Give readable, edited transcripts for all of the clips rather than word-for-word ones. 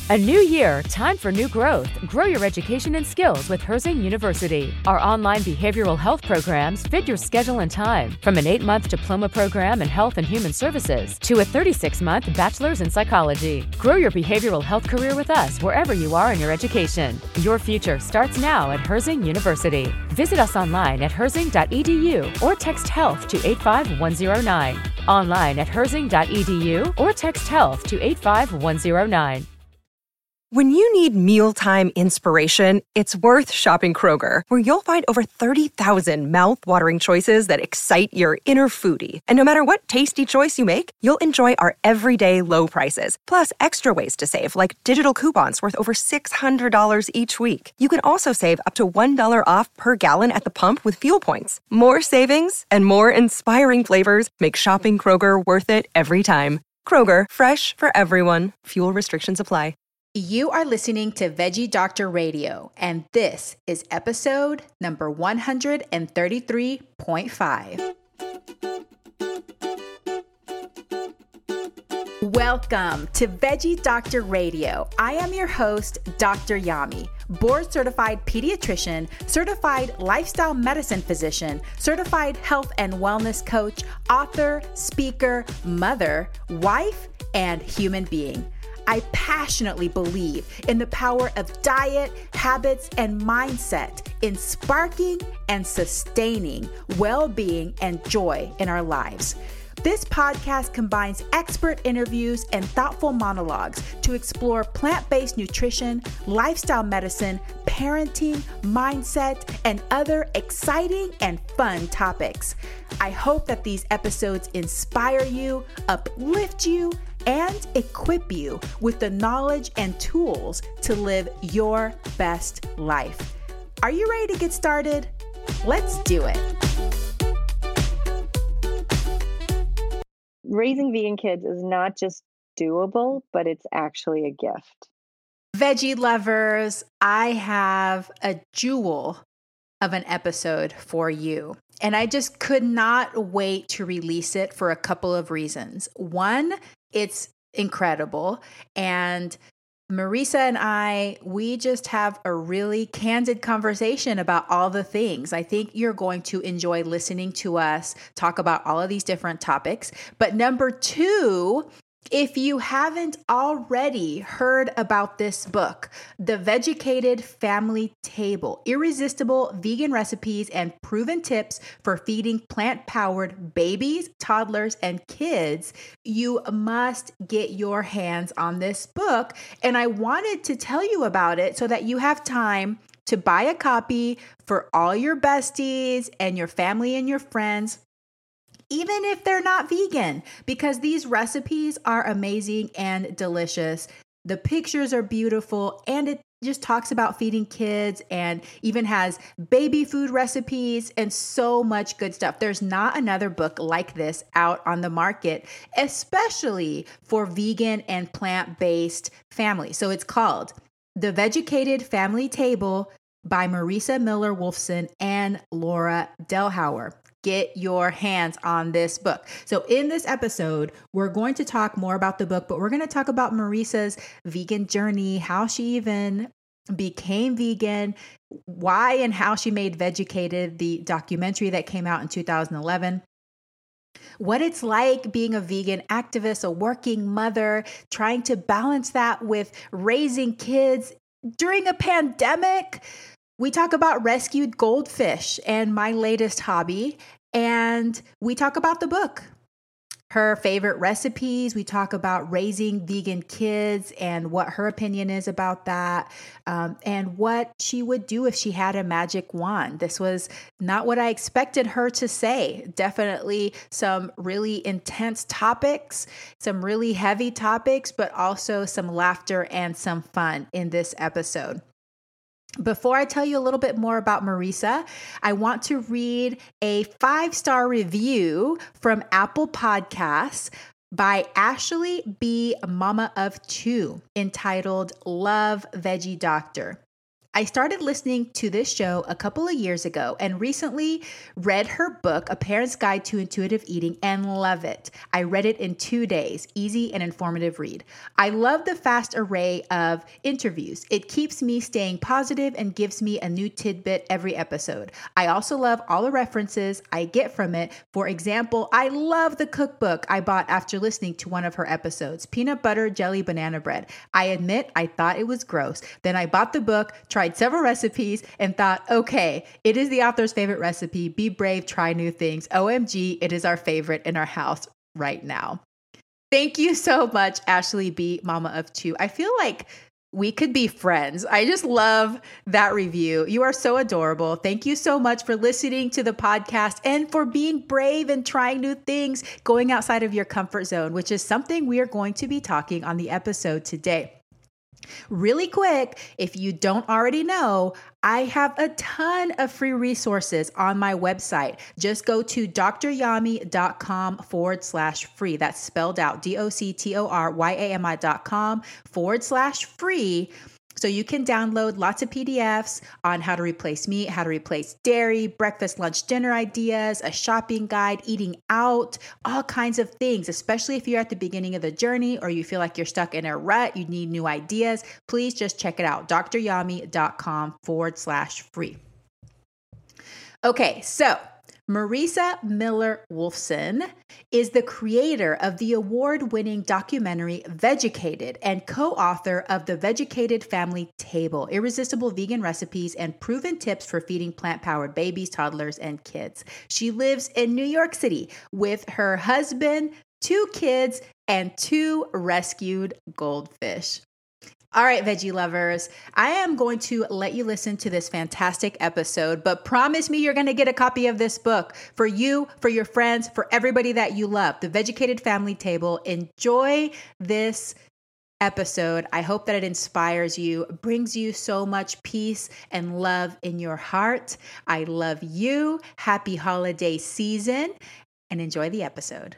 A new year, time for new growth. Grow your education and skills with Herzing University. Our online behavioral health programs fit your schedule and time, from an 8-month diploma program in health and human services to a 36-month bachelor's in psychology. Grow your behavioral health career with us wherever you are in your education. Your future starts now at Herzing University. Visit us online at herzing.edu or text health to 85109. Online at herzing.edu or text health to 85109. When you need mealtime inspiration, it's worth shopping Kroger, where you'll find over 30,000 mouth-watering choices that excite your inner foodie. And no matter what tasty choice you make, you'll enjoy our everyday low prices, plus extra ways to save, like digital coupons worth over $600 each week. You can also save up to $1 off per gallon at the pump with fuel points. More savings and more inspiring flavors make shopping Kroger worth it every time. Kroger, fresh for everyone. Fuel restrictions apply. You are listening to Veggie Doctor Radio, and this is episode number 133.5. Welcome to Veggie Doctor Radio. I am your host, Dr. Yami, board-certified pediatrician, certified lifestyle medicine physician, certified health and wellness coach, author, speaker, mother, wife, and human being. I passionately believe in the power of diet, habits, and mindset in sparking and sustaining well-being and joy in our lives. This podcast combines expert interviews and thoughtful monologues to explore plant-based nutrition, lifestyle medicine, parenting, mindset, and other exciting and fun topics. I hope that these episodes inspire you, uplift you, and equip you with the knowledge and tools to live your best life. Are you ready to get started? Let's do it. Raising vegan kids is not just doable, but it's actually a gift. Veggie lovers, I have a jewel of an episode for you. And I just could not wait to release it for a couple of reasons. One, it's incredible. And Marisa and we just have a really candid conversation about all the things. I think you're going to enjoy listening to us talk about all of these different topics. But number two, if you haven't already heard about this book, The Vegucated Family Table, Irresistible Vegan Recipes and Proven Tips for Feeding Plant-Powered Babies, Toddlers, and Kids, you must get your hands on this book. And I wanted to tell you about it so that you have time to buy a copy for all your besties and your family and your friends, even if they're not vegan, because these recipes are amazing and delicious. The pictures are beautiful, and it just talks about feeding kids and even has baby food recipes and so much good stuff. There's not another book like this out on the market, especially for vegan and plant-based families. So it's called The Vegucated Family Table by Marisa Miller Wolfson and Laura Delhauer. Get your hands on this book. So in this episode, we're going to talk more about the book, but we're going to talk about Marisa's vegan journey, how she even became vegan, why and how she made Vegucated, the documentary that came out in 2011. What it's like being a vegan activist, a working mother, trying to balance that with raising kids during a pandemic. We talk about rescued goldfish and my latest hobby, and we talk about the book, her favorite recipes. We talk about raising vegan kids and what her opinion is about that, and what she would do if she had a magic wand. This was not what I expected her to say. Definitely some really intense topics, some really heavy topics, but also some laughter and some fun in this episode. Before I tell you a little bit more about Marisa, I want to read a 5-star review from Apple Podcasts by Ashley B. Mama of Two, entitled Love Veggie Doctor. I started listening to this show a couple of years ago and recently read her book, A Parent's Guide to Intuitive Eating, and love it. I read it in 2 days, easy and informative read. I love the fast array of interviews. It keeps me staying positive and gives me a new tidbit every episode. I also love all the references I get from it. For example, I love the cookbook I bought after listening to one of her episodes, Peanut Butter Jelly Banana Bread. I admit I thought it was gross. Then I bought the book, tried several recipes, and thought, okay, it is the author's favorite recipe. Be brave, try new things. OMG, it is our favorite in our house right now. Thank you so much, Ashley B., mama of two. I feel like we could be friends. I just love that review. You are so adorable. Thank you so much for listening to the podcast and for being brave and trying new things, going outside of your comfort zone, which is something we are going to be talking on the episode today. Really quick, if you don't already know, I have a ton of free resources on my website. Just go to dryomi.com/free. That's spelled out doctoryami.com/free. So you can download lots of PDFs on how to replace meat, how to replace dairy, breakfast, lunch, dinner ideas, a shopping guide, eating out, all kinds of things, especially if you're at the beginning of the journey or you feel like you're stuck in a rut, you need new ideas. Please just check it out, dryomi.com/free. Okay, so Marisa Miller Wolfson is the creator of the award-winning documentary Vegucated and co-author of the Vegucated Family Table, irresistible vegan recipes and proven tips for feeding plant-powered babies, toddlers, and kids. She lives in New York City with her husband, 2 kids, and 2 rescued goldfish. All right, veggie lovers, I am going to let you listen to this fantastic episode, but promise me you're going to get a copy of this book for you, for your friends, for everybody that you love, The Vegucated Family Table. Enjoy this episode. I hope that it inspires you, brings you so much peace and love in your heart. I love you. Happy holiday season and enjoy the episode.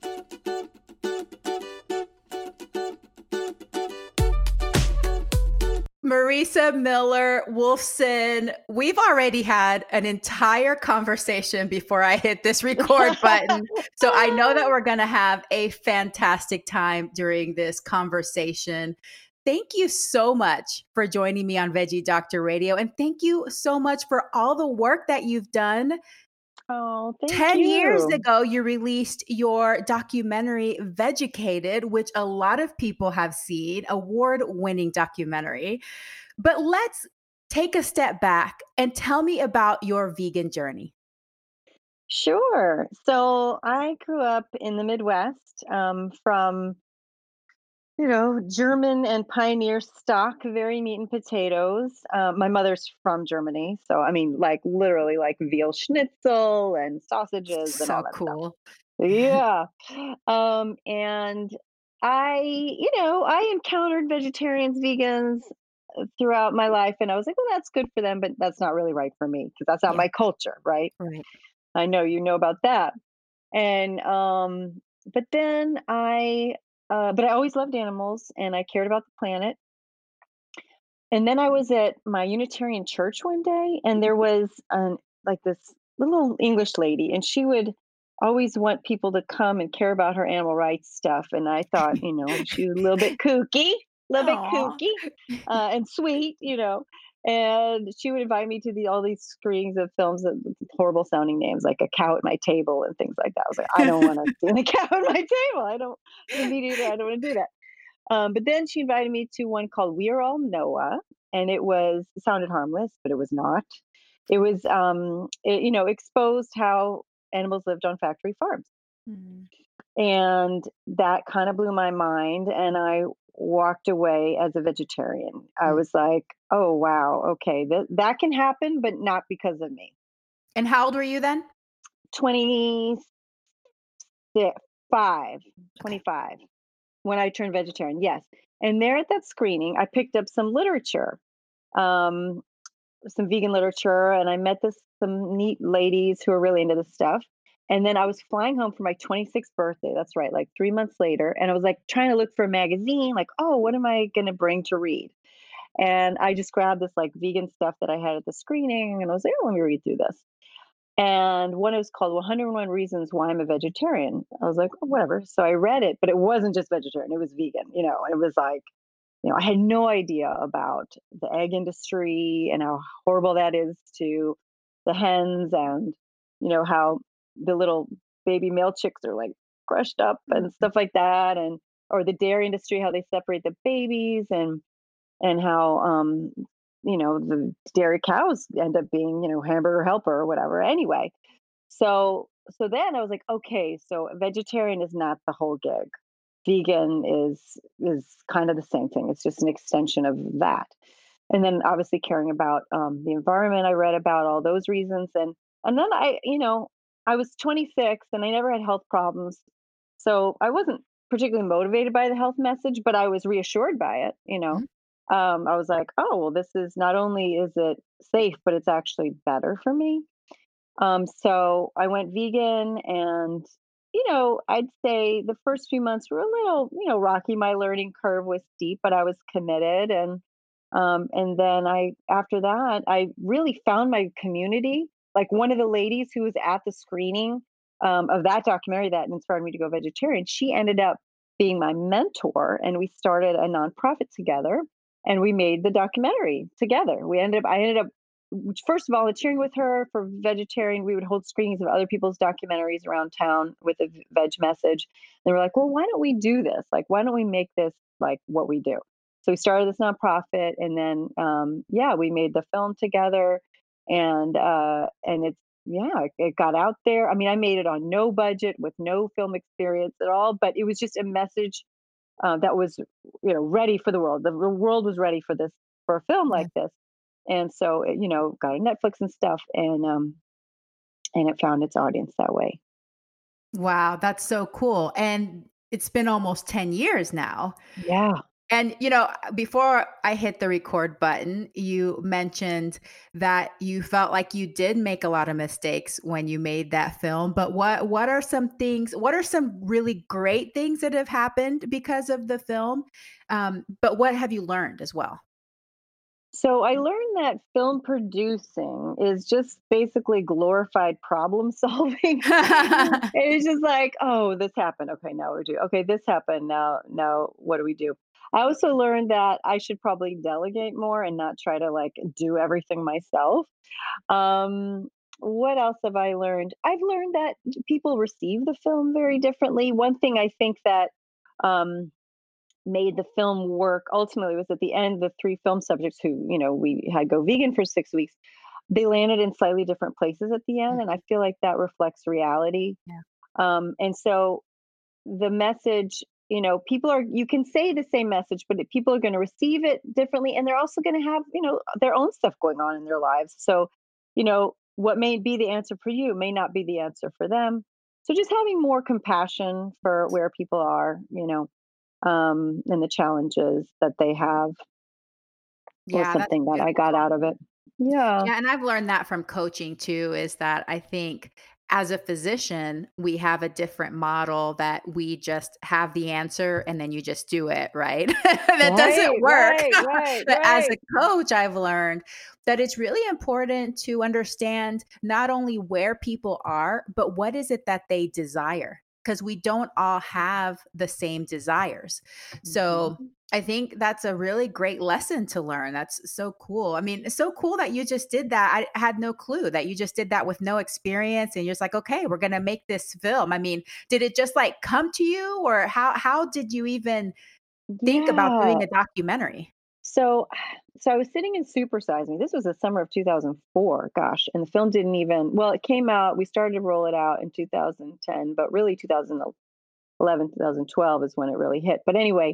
Marisa Miller Wolfson, we've already had an entire conversation before I hit this record button. So I know that we're going to have a fantastic time during this conversation. Thank you so much for joining me on Veggie Doctor Radio. And thank you so much for all the work that you've done. Oh, thank 10 you. years ago, you released your documentary, Vegucated, which a lot of people have seen, award-winning documentary. But let's take a step back and tell me about your vegan journey. Sure. So I grew up in the Midwest, from German and pioneer stock, very meat and potatoes. My mother's from Germany, so I mean, like literally, like veal schnitzel and sausages and all So that stuff. cool. Yeah. And I encountered vegetarians, vegans throughout my life, and I was like, well, that's good for them, but that's not really right for me because that's not Yeah. my culture, right? Right. I know you know about that. And but then but I always loved animals and I cared about the planet. And then I was at my Unitarian church one day, and there was like this little English lady, and she would always want people to come and care about her animal rights stuff. And I thought, she was a little bit kooky, Aw. and sweet, And she would invite me to all these screenings of films with horrible sounding names, like A Cow at My Table and things like that. I was like, I don't want to see a cow at my table. I don't want to do that. But then she invited me to one called We Are All Noah, and it sounded harmless, but it was not. It was, exposed how animals lived on factory farms. Mm. And that kind of blew my mind. And I walked away as a vegetarian. I was like, oh, wow. Okay. That can happen, but not because of me. And how old were you then? 25, 25 when I turned vegetarian. Yes. And there at that screening, I picked up some literature, some vegan literature, and I met some neat ladies who are really into this stuff. And then I was flying home for my 26th birthday. That's right, like 3 months later. And I was like trying to look for a magazine, like, oh, what am I going to bring to read? And I just grabbed this like vegan stuff that I had at the screening, and I was like, oh, let me read through this. And one, it was called 101 Reasons Why I'm a Vegetarian. I was like, oh, whatever. So I read it, but it wasn't just vegetarian, it was vegan, and it was like, I had no idea about the egg industry and how horrible that is to the hens, and, how the little baby male chicks are like crushed up and stuff like that. And, or the dairy industry, how they separate the babies, and how, the dairy cows end up being, hamburger helper or whatever. Anyway, so then I was like, okay, so vegetarian is not the whole gig. Vegan is kind of the same thing. It's just an extension of that. And then obviously caring about the environment, I read about all those reasons, and then I was 26 and I never had health problems, so I wasn't particularly motivated by the health message, but I was reassured by it. Mhm. I was like, oh well, this is not only is it safe, but it's actually better for me. So I went vegan, and I'd say the first few months were a little, rocky. My learning curve was steep, but I was committed, and then after that, I really found my community. Like one of the ladies who was at the screening of that documentary that inspired me to go vegetarian, she ended up being my mentor, and we started a nonprofit together, and we made the documentary together. I ended up first volunteering with her for vegetarian. We would hold screenings of other people's documentaries around town with a veg message. They were like, well, why don't we do this? Like, why don't we make this like what we do? So we started this nonprofit, and then yeah, we made the film together, and it's it got out there. I mean, I made it on no budget with no film experience at all, but it was just a message that was ready for the world. The world was ready for this, for a film Yeah. like this, and so it, got on Netflix and stuff, and it found its audience that way. Wow, that's so cool. And it's been almost 10 years now. Yeah. And, before I hit the record button, you mentioned that you felt like you did make a lot of mistakes when you made that film. But what are some really great things that have happened because of the film? But what have you learned as well? So I learned that film producing is just basically glorified problem solving. It's just like, oh, this happened. Okay, now we do. Okay, this happened. Now what do we do? I also learned that I should probably delegate more and not try to like do everything myself. Um, what else have I learned? I've learned that people receive the film very differently. One thing I think that um, made the film work ultimately was at the end, the three film subjects who, we had go vegan for 6 weeks, they landed in slightly different places at the end. And I feel like that reflects reality. Yeah. And so the message, you can say the same message, but people are going to receive it differently. And they're also going to have, their own stuff going on in their lives. So, what may be the answer for you may not be the answer for them. So just having more compassion for where people are, and the challenges that they have was Yeah, that's something that I got beautiful. out of it. Yeah. Yeah, and I've learned that from coaching too, is that I think as a physician, we have a different model that we just have the answer and then you just do it, right? That doesn't Right, work. right, right, But as a right. coach, I've learned that it's really important to understand not only where people are, but what is it that they desire? Because we don't all have the same desires. So Mhm. I think that's a really great lesson to learn. That's so cool. I mean, it's so cool that you just did that. I had no clue that you just did that with no experience and you're just like, "Okay, we're going to make this film." I mean, did it just like come to you or how did you even think about doing Yeah. a documentary? So so I was sitting in Super Size Me. This was the summer of 2004, gosh, and the film didn't even, well, it came out, we started to roll it out in 2010, but really 2011, 2012 is when it really hit. But anyway,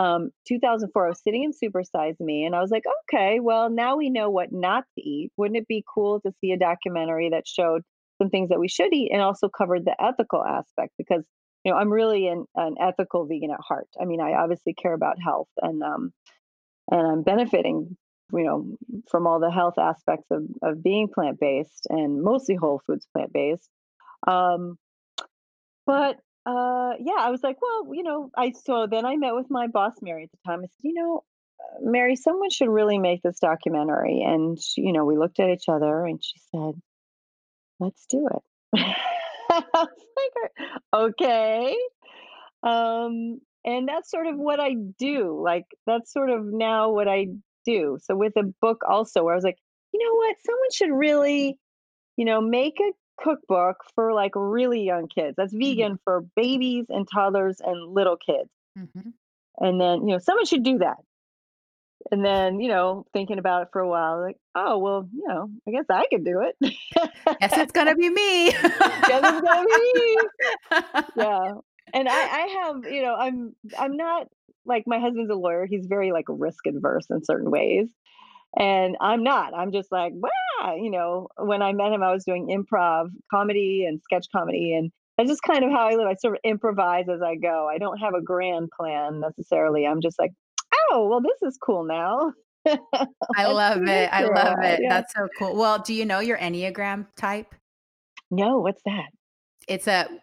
2004, I was sitting in Super Size Me, and I was like, okay, well, now we know what not to eat. Wouldn't it be cool to see a documentary that showed some things that we should eat and also covered the ethical aspect? Because I'm really an ethical vegan at heart. I mean, I obviously care about health, and I'm benefiting, you know, from all the health aspects of being plant based and mostly whole foods plant based. Um, but yeah, I was like, well, I so then I met with my boss Mary at the time. I said, Mary, someone should really make this documentary. And we looked at each other, and she said, let's do it. I was like, okay. And that's sort of what I do. Like, that's sort of now what I do. So with a book also, where I was like, you know what, someone should really, make a cookbook for like really young kids that's Mhm. vegan for babies and toddlers and little kids. Mhm. And then, someone should do that. And then, thinking about it for a while, like, oh, well, I guess I could do it. Guess it's gonna be me. Guess it's gonna be me. Yeah. And I have, I'm not like, my husband's a lawyer. He's very like risk adverse in certain ways. And I'm not. I'm just like, wow, when I met him, I was doing improv comedy and sketch comedy. And that's just kind of how I live. I sort of improvise as I go. I don't have a grand plan necessarily. I'm just like, oh, well, this is cool now. I Let's love do this it, I for a love while. it. Yeah. That's so cool. Well, do you know your Enneagram type? No, what's that? It's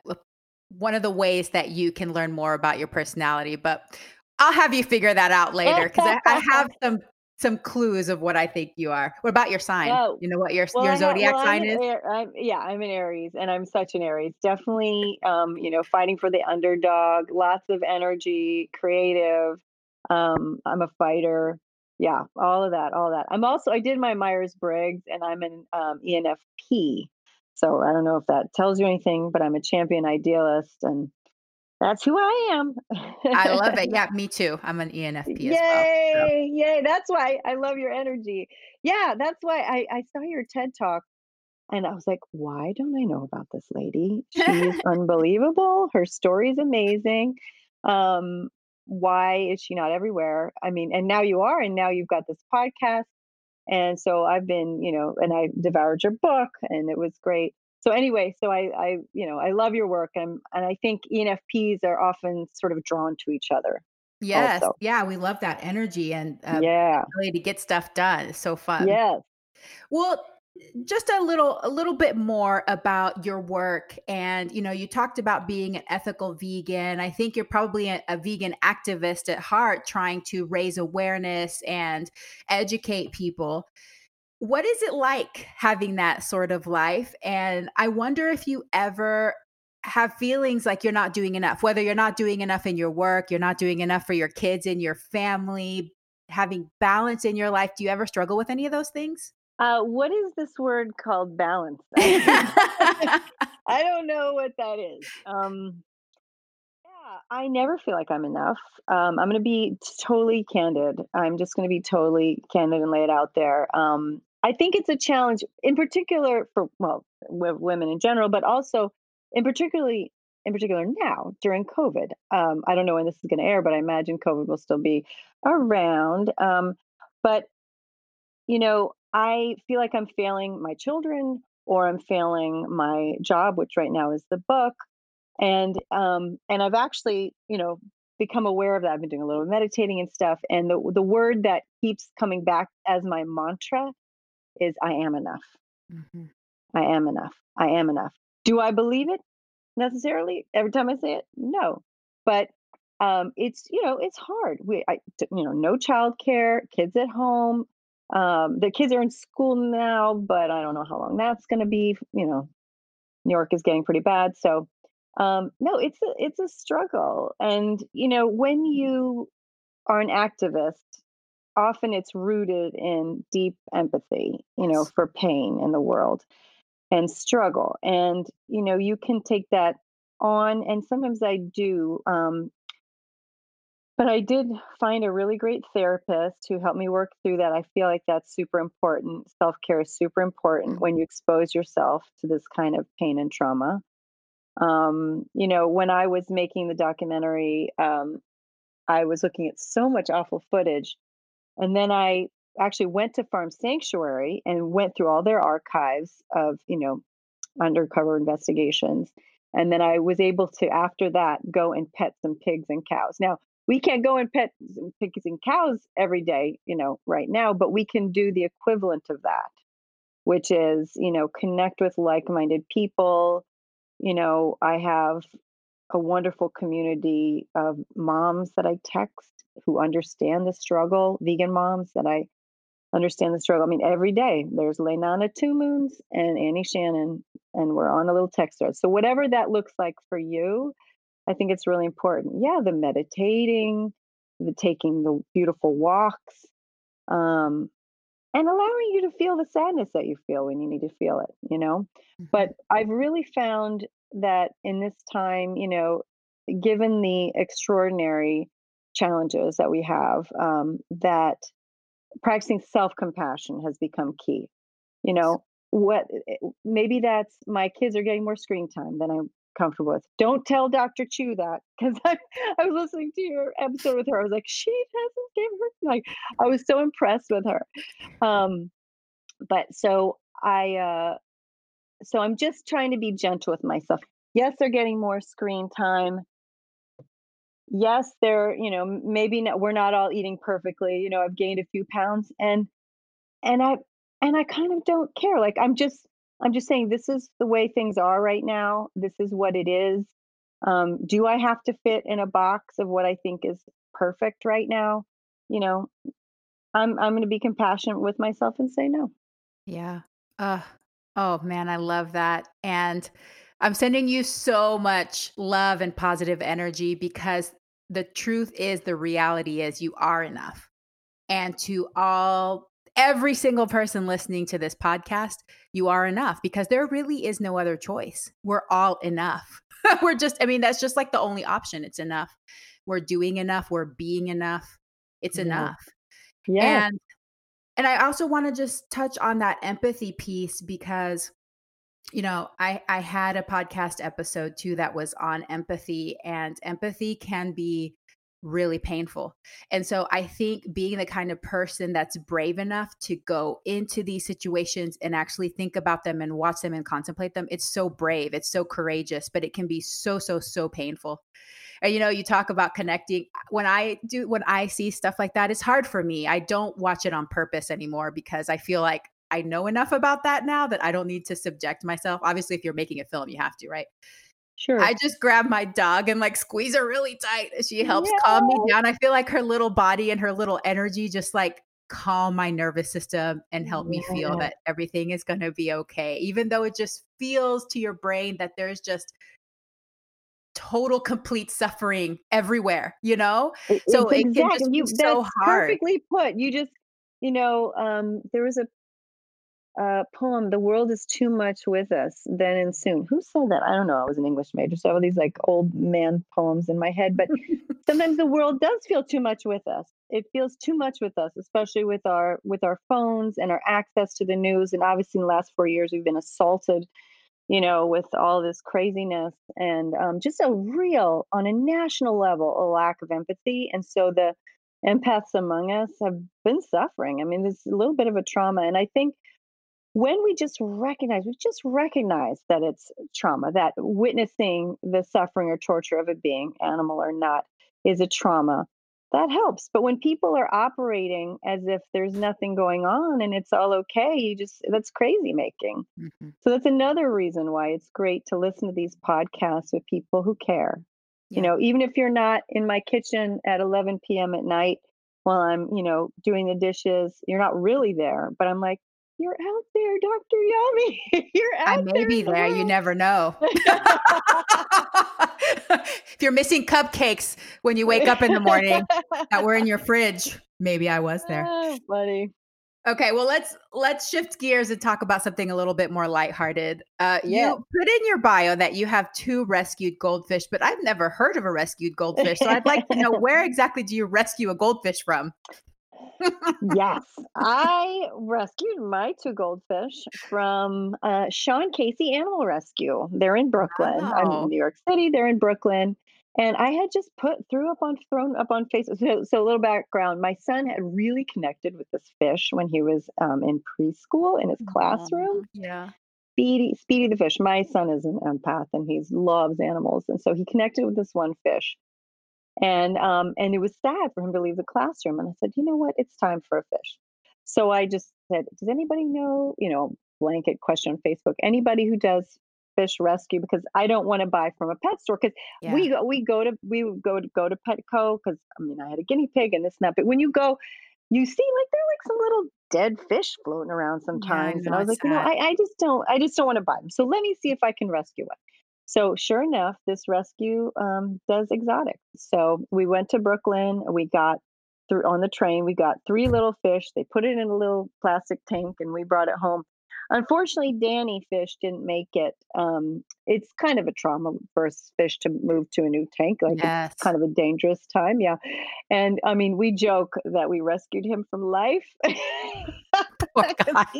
one of the ways that you can learn more about your personality, but I'll have you figure that out later because I have some clues of what I think you are. What about your sign? Oh, You know what your well, your zodiac I'm sign an is? I'm an Aries, and I'm such an Aries. Definitely, fighting for the underdog, lots of energy, creative. I'm a fighter. Yeah, all of that, all of that. I did my Myers Briggs, and I'm an ENFP. So I don't know if that tells you anything, but I'm a champion idealist, and that's who I am. I love it. Yeah, me too. I'm an ENFP as well. So Yay! Yay! That's why I love your energy. Yeah, that's why I saw your TED talk, and I was like, why don't I know about this lady? She's unbelievable. Her story's amazing. Um, why is she not everywhere? I mean, and now you are, and now you've got this podcast. And so I've been, and I devoured your book, and it was great. So anyway, so I love your work, and I think ENFPs are often sort of drawn to each other yes, also. yeah, we love that energy and, Yeah. ability to get stuff done. It's so fun. Yes. Well, just a little bit more about your work and you talked about being an ethical vegan. I think you're probably a vegan activist at heart trying to raise awareness and educate people. What is it like having that sort of life? And I wonder if you ever have feelings like you're not doing enough, whether you're not doing enough in your work, you're not doing enough for your kids and your family, having balance in your life. Do you ever struggle with any of those things? What is this word called balance? I don't know what that is. Yeah, I never feel like I'm enough. I'm going to be totally candid. I'm just going to be totally candid and lay it out there. I think it's a challenge, in particular for with women in general, but also in particular now during COVID. I don't know when this is going to air, but I imagine COVID will still be around. But I feel like I'm failing my children, or I'm failing my job, which right now is the book. And I've actually, become aware of that. I've been doing a little meditating and stuff. And the word that keeps coming back as my mantra is I am enough. Mhm. I am enough. I am enough. Do I believe it necessarily every time I say it? No. But it's hard. No childcare, kids at home. The kids are in school now, but I don't know how long that's going to be. New York is getting pretty bad. So, no, it's a struggle. And when you are an activist, often it's rooted in deep empathy, Yes. for pain in the world and struggle. And you can take that on, and sometimes I do. But I did find a really great therapist who helped me work through that. I feel like that's super important. Self care is super important Mm. when you expose yourself to this kind of pain and trauma. When I was making the documentary, I was looking at so much awful footage. And then I actually went to Farm Sanctuary and went through all their archives of, undercover investigations. And then I was able to, after that, go and pet some pigs and cows. Now, we can't go and pet some pigs and cows every day, right now, but we can do the equivalent of that, which is, connect with like minded people. I have a wonderful community of moms that I text. who understand the struggle, vegan moms that I understand the struggle. I mean, every day there's Leilani Two Moons and Annie Shannon, and we're on a little text thread. So whatever that looks like for you, I think it's really important. Yeah, the meditating, the taking the beautiful walks, um, and allowing you to feel the sadness that you feel when you need to feel it, you know? Mhm. But I've really found that in this time, you know, given the extraordinary challenges that we have, that practicing self-compassion has become key. You know, maybe that's my kids are getting more screen time than I'm comfortable with. Don't tell Dr. Chu that because I was listening to your episode with her. I was like, she hasn't given her like I was so impressed with her. Um, but so I'm just trying to be gentle with myself. Yes, they're getting more screen time. Yes, they're, you know, maybe not, we're not all eating perfectly. You know, I've gained a few pounds and I and I kind of don't care. Like I'm just saying this is the way things are right now. This is what it is. Do I have to fit in a box of what I think is perfect right now? You know, I'm going to be compassionate with myself and say no. Yeah. Uh, oh man, I love that. And I'm sending you so much love and positive energy because the truth is, the reality is, you are enough. And to every single person listening to this podcast, you are enough because there really is no other choice. We're all enough. I mean, that's just like the only option. It's enough. We're doing enough. We're being enough. It's Yeah. enough. Yes. And I also want to just touch on that empathy piece because, I had a podcast episode too that was on empathy, and empathy can be really painful. And so I think being the kind of person that's brave enough to go into these situations and actually think about them and watch them and contemplate them, it's so brave, it's so courageous, but it can be so, so, so painful. And you talk about connecting. When I see stuff like that, it's hard for me. I don't watch it on purpose anymore because I feel like I know enough about that now that I don't need to subject myself. Obviously, if you're making a film, you have to, right? Sure. I just grab my dog and like squeeze her really tight. She helps calm me Yeah. down. I feel like her little body and her little energy just like calm my nervous system and help me feel Yeah. that everything is going to be okay. Even though it just feels to your brain that there's just total complete suffering everywhere. So It's it can exactly just be you. so That's hard. perfectly put. You just, there was a poem, "The world is too much with us, then and soon." Who said that? I don't know. I was an English major, so I have all these like old man poems in my head. But sometimes the world does feel too much with us. It feels too much with us, especially with our phones and our access to the news. And obviously, in the last 4 years, we've been assaulted, with all this craziness and just a real, on a national level, a lack of empathy. And so the empaths among us have been suffering. I mean, there's a little bit of a trauma, and I think when we just recognize that it's trauma, that witnessing the suffering or torture of a being, animal or not, is a trauma, that helps. But when people are operating as if there's nothing going on and it's all okay, that's crazy making. Mhm. So that's another reason why it's great to listen to these podcasts with people who care. Yeah. Even if you're not in my kitchen at 11 p.m. at night while I'm, doing the dishes, you're not really there, but I'm like, you're out there, Dr. Yummy. You're I out may there be in the there, you world. never know. If you're missing cupcakes when you wake up in the morning that were in your fridge, maybe I was there. Oh, buddy. Okay, well, let's shift gears and talk about something a little bit more lighthearted. Yeah. You put in your bio that you have 2 rescued goldfish, but I've never heard of a rescued goldfish, so I'd like to know, where exactly do you rescue a goldfish from? Yes, I rescued my two goldfish from Sean Casey Animal Rescue. They're in Brooklyn. I'm in Wow. New York City. They're in Brooklyn, and I had just thrown up on Facebook. So a little background: my son had really connected with this fish when he was in preschool in his Aw, classroom. yeah. Speedy the fish. My son is an empath and he loves animals, and so he connected with this one fish. And it was sad for him to leave the classroom. And I said, you know what? It's time for a fish. So I just said, does anybody know, blanket question on Facebook, anybody who does fish rescue because I don't want to buy from a pet store because Yeah. we would go to Petco because I mean I had a guinea pig and this and that. But when you go, you see like there are like some little dead fish floating around Yeah, I sometimes, and know. I was It's like, sad. I just don't want to buy them. So let me see if I can rescue one. So sure enough, this rescue does exotic. So we went to Brooklyn. We got through on the train. We got three little fish. They put it in a little plastic tank, and we brought it home. Unfortunately, Danny fish didn't make it. It's kind of a trauma for a fish to move to a new tank. Like it's Yes. kind of a dangerous time. Yeah. And I mean, we joke that we rescued him from life. Poor 'Cause guy.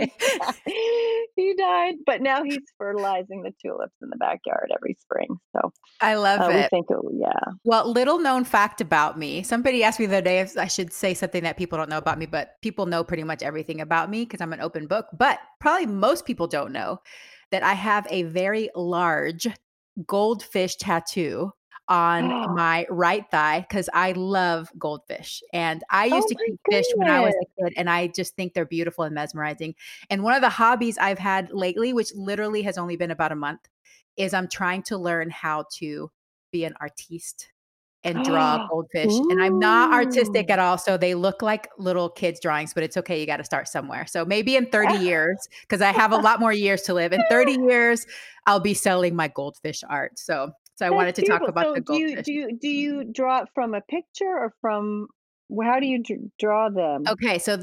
he died, but now he's fertilizing the tulips in the backyard every spring. So I love we it. think, yeah. Well, little known fact about me. Somebody asked me the other day if I should say something that people don't know about me, but people know pretty much everything about me because I'm an open book. But probably most people don't know that I have a very large goldfish tattoo on my right thigh because I love goldfish. And I used Oh to my keep fish when I was goodness. a kid, and I just think they're beautiful and mesmerizing. And one of the hobbies I've had lately, which literally has only been about a month, is I'm trying to learn how to be an artiste and draw goldfish. And I'm not artistic Ooh. at all. So they look like little kids' drawings, but it's okay. You got to start somewhere. So maybe in 30 years, because I have a lot more years to live, in 30 years, I'll be selling my goldfish art. So I That's wanted to talk beautiful. about So the goldfish. do you draw it from a picture or from how do you draw them? Okay, so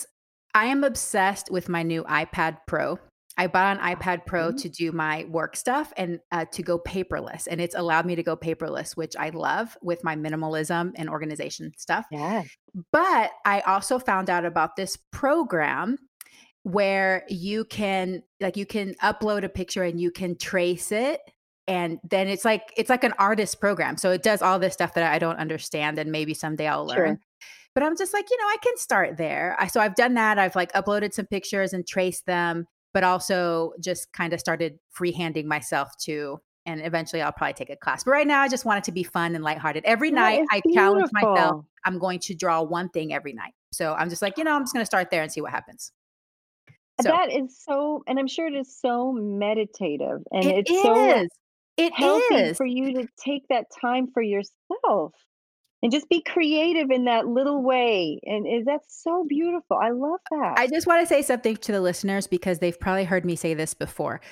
I am obsessed with my new iPad Pro. I bought an iPad Pro Mhm. to do my work stuff and to go paperless. And it's allowed me to go paperless, which I love with my minimalism and organization stuff. Yeah. But I also found out about this program where you can upload a picture and you can trace it, and then it's like an artist program. So it does all this stuff that I don't understand and maybe someday I'll learn. Sure. But I'm just like, I can start there. So I've done that. I've like uploaded some pictures and traced them, but also just kind of started freehanding myself too. And eventually I'll probably take a class. But right now I just want it to be fun and lighthearted. Every That night is I challenge myself. beautiful. I'm going to draw one thing every night. So I'm just like, I'm just going to start there and see what happens. So That is so, and I'm sure it is so meditative and it it's so is. It healthy is. for you to take that time for yourself and just be creative in that little way. And that's so beautiful. I love that. I just want to say something to the listeners because they've probably heard me say this before.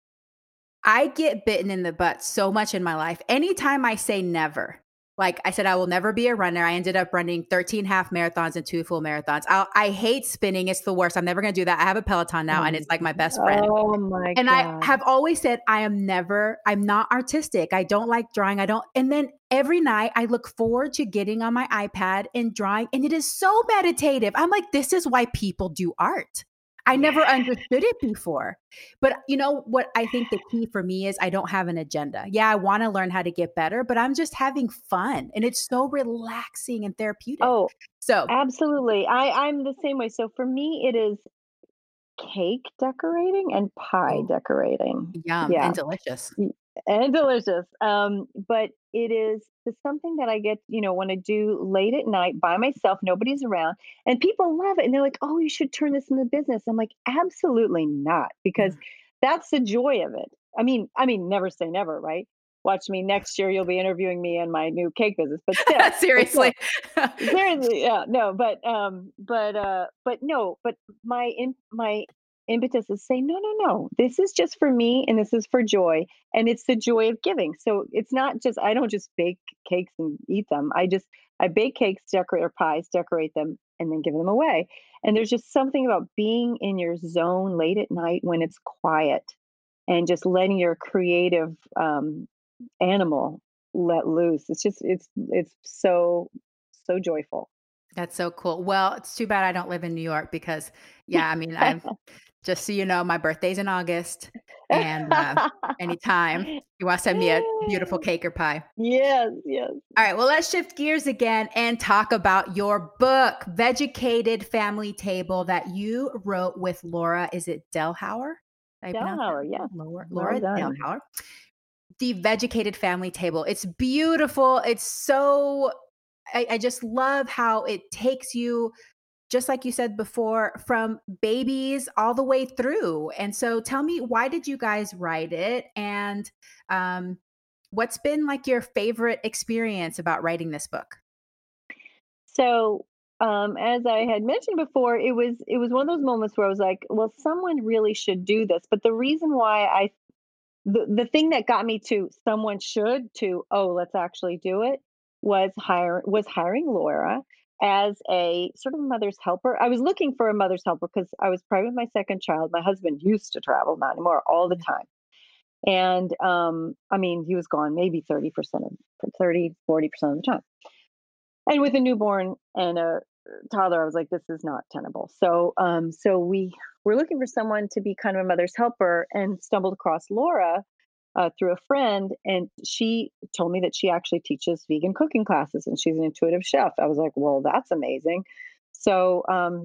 I get bitten in the butt so much in my life. Anytime I say never, like I said, I will never be a runner. I ended up running 13 half marathons and 2 full marathons. I hate spinning. It's the worst. I'm never going to do that. I have a Peloton now and it's like my best friend. Oh my And I God. have always said, I'm not artistic. I don't like drawing. And then every night I look forward to getting on my iPad and drawing. And it is so meditative. I'm like, this is why people do art. I never Yeah. understood it before. But you know what I think the key for me is I don't have an agenda. Yeah, I want to learn how to get better, but I'm just having fun. And it's so relaxing and therapeutic. Oh, So absolutely. I'm the same way. So for me, it is cake decorating and pie oh, decorating. yum Yeah. and delicious. Y and delicious, but it is it's something that I get, wanna do late at night by myself, nobody's around, and people love it, and they're like, "Oh, you should turn this into business." I'm like, "Absolutely not," because Mm. that's the joy of it. I mean, never say never, right? Watch me next year, you'll be interviewing me in my new cake business, but Seriously. still, seriously, yeah, no, but no, but my impetus is saying, no, no, no, this is just for me and this is for joy. And it's the joy of giving. So it's not just, I don't just bake cakes and eat them. I bake cakes, decorate or pies, decorate them, and then give them away. And there's just something about being in your zone late at night when it's quiet and just letting your creative animal let loose. It's so joyful. That's so cool. Well, it's too bad I don't live in New York because, yeah, I mean, I'm just so you know, my birthday's in August, and anytime you want to send me a beautiful cake or pie. Yes, yes. All right, well, let's shift gears again and talk about your book, Vegucated Family Table, that you wrote with Laura. Is it Delhauer? Did I pronounce that Delhauer, right? yes. Well Laura done. Delhauer. The Vegucated Family Table. It's beautiful. It's so I just love how it takes you just like you said before, from babies all the way through. And so tell me, why did you guys write it? And um, what's been like your favorite experience about writing this book? So, as I had mentioned before, it was one of those moments where I was like, well, someone really should do this. But the reason why the thing that got me to someone should to, oh, let's actually do it, was hiring Laura as a sort of mother's helper. I was looking for a mother's helper because I was pregnant with my second child. My husband used to travel, not anymore, all the time. And I mean, he was gone maybe 30% of 30, 40% of the time. And with a newborn and a toddler, I was like, this is not tenable. So we were looking for someone to be kind of a mother's helper, and stumbled across Laura through a friend, and she told me that she actually teaches vegan cooking classes, and she's an intuitive chef. I was like, well, that's amazing. So,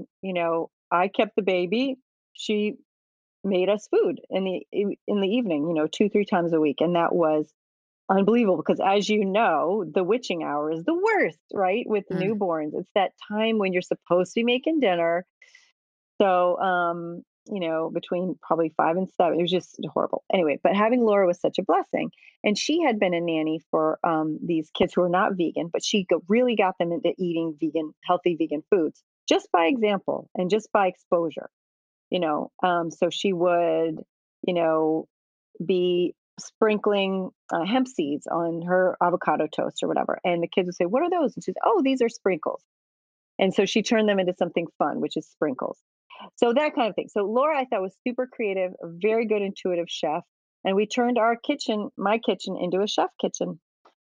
I kept the baby. She made us food in the evening, 2, 3 times a week, and that was unbelievable because, as you know, the witching hour is the worst, right? With Mm. newborns. It's that time when you're supposed to be making dinner. So, between probably 5 and 7, it was just horrible. Anyway, but having Laura was such a blessing. And she had been a nanny for these kids who were not vegan, but she really got them into eating vegan, healthy vegan foods just by example and just by exposure. So she would, you know, be sprinkling hemp seeds on her avocado toast or whatever. And the kids would say, what are those? And she's, oh, these are sprinkles. And so she turned them into something fun, which is sprinkles. So that kind of thing. So Laura, I thought, was super creative, a very good intuitive chef. And we turned our kitchen, my kitchen, into a chef kitchen.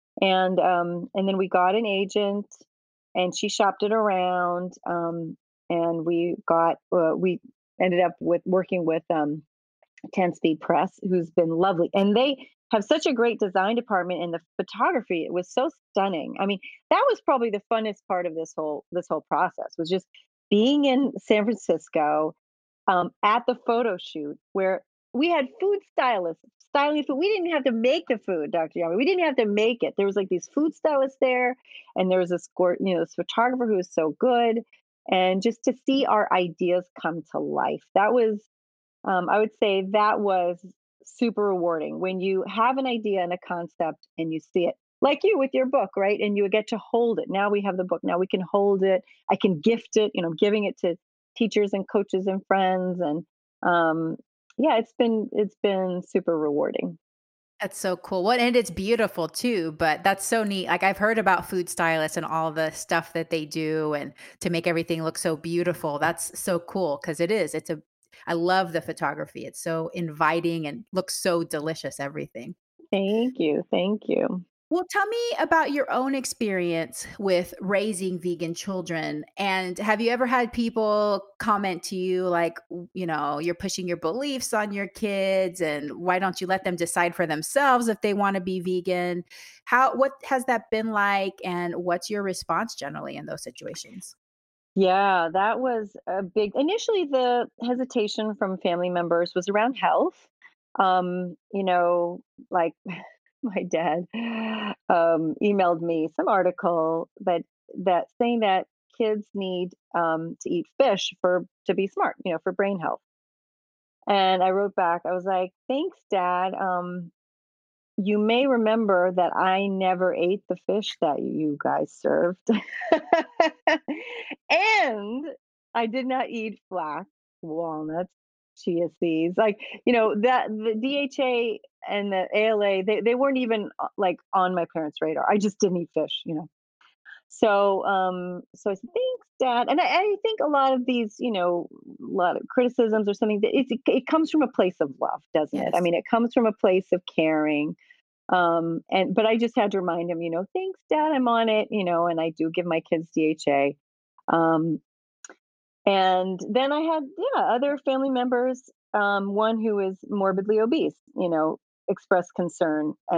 And then we got an agent, and she shopped it around. And we ended up with working with 10 Speed Press, who's been lovely. And they have such a great design department, and the photography, it was so stunning. I mean, that was probably the funnest part of this whole process, was just being in San Francisco at the photo shoot where we had food stylists styling food. We didn't have to make the food, Dr. Yami. We didn't have to make it. There was like these food stylists there, and there was this photographer who was so good. And just to see our ideas come to life, that was I would say that was super rewarding when you have an idea and a concept and you see it, like you with your book, right? And you get to hold it. Now we have the book. Now we can hold it. I can gift it, giving it to teachers and coaches and friends. And yeah, it's been super rewarding. That's so cool. Well, and it's beautiful too, but that's so neat. Like I've heard about food stylists and all the stuff that they do and to make everything look so beautiful. That's so cool because it is. I love the photography. It's so inviting and looks so delicious, everything. Thank you. Thank you. Well, tell me about your own experience with raising vegan children. And have you ever had people comment to you like, you're pushing your beliefs on your kids and why don't you let them decide for themselves if they want to be vegan? What has that been like and what's your response generally in those situations? Yeah, that was a big. Initially, the hesitation from family members was around health. Like my dad emailed me some article that saying that kids need to eat fish for to be smart, for brain health. And I wrote back, I was like, "Thanks, Dad. You may remember that I never ate the fish that you guys served. And I did not eat flax, walnuts, chia seeds. Like, that the DHA and the ALA, they weren't even like on my parents' radar. I just didn't eat fish. So I said, thanks, Dad. And I think a lot of these, a lot of criticisms or something, that it comes from a place of love, doesn't it? I Yes. mean, it comes from a place of caring. But I just had to remind him, thanks, Dad, I'm on it, and I do give my kids DHA. Um, and then I had, yeah, other family members, one who is morbidly obese, express concern. And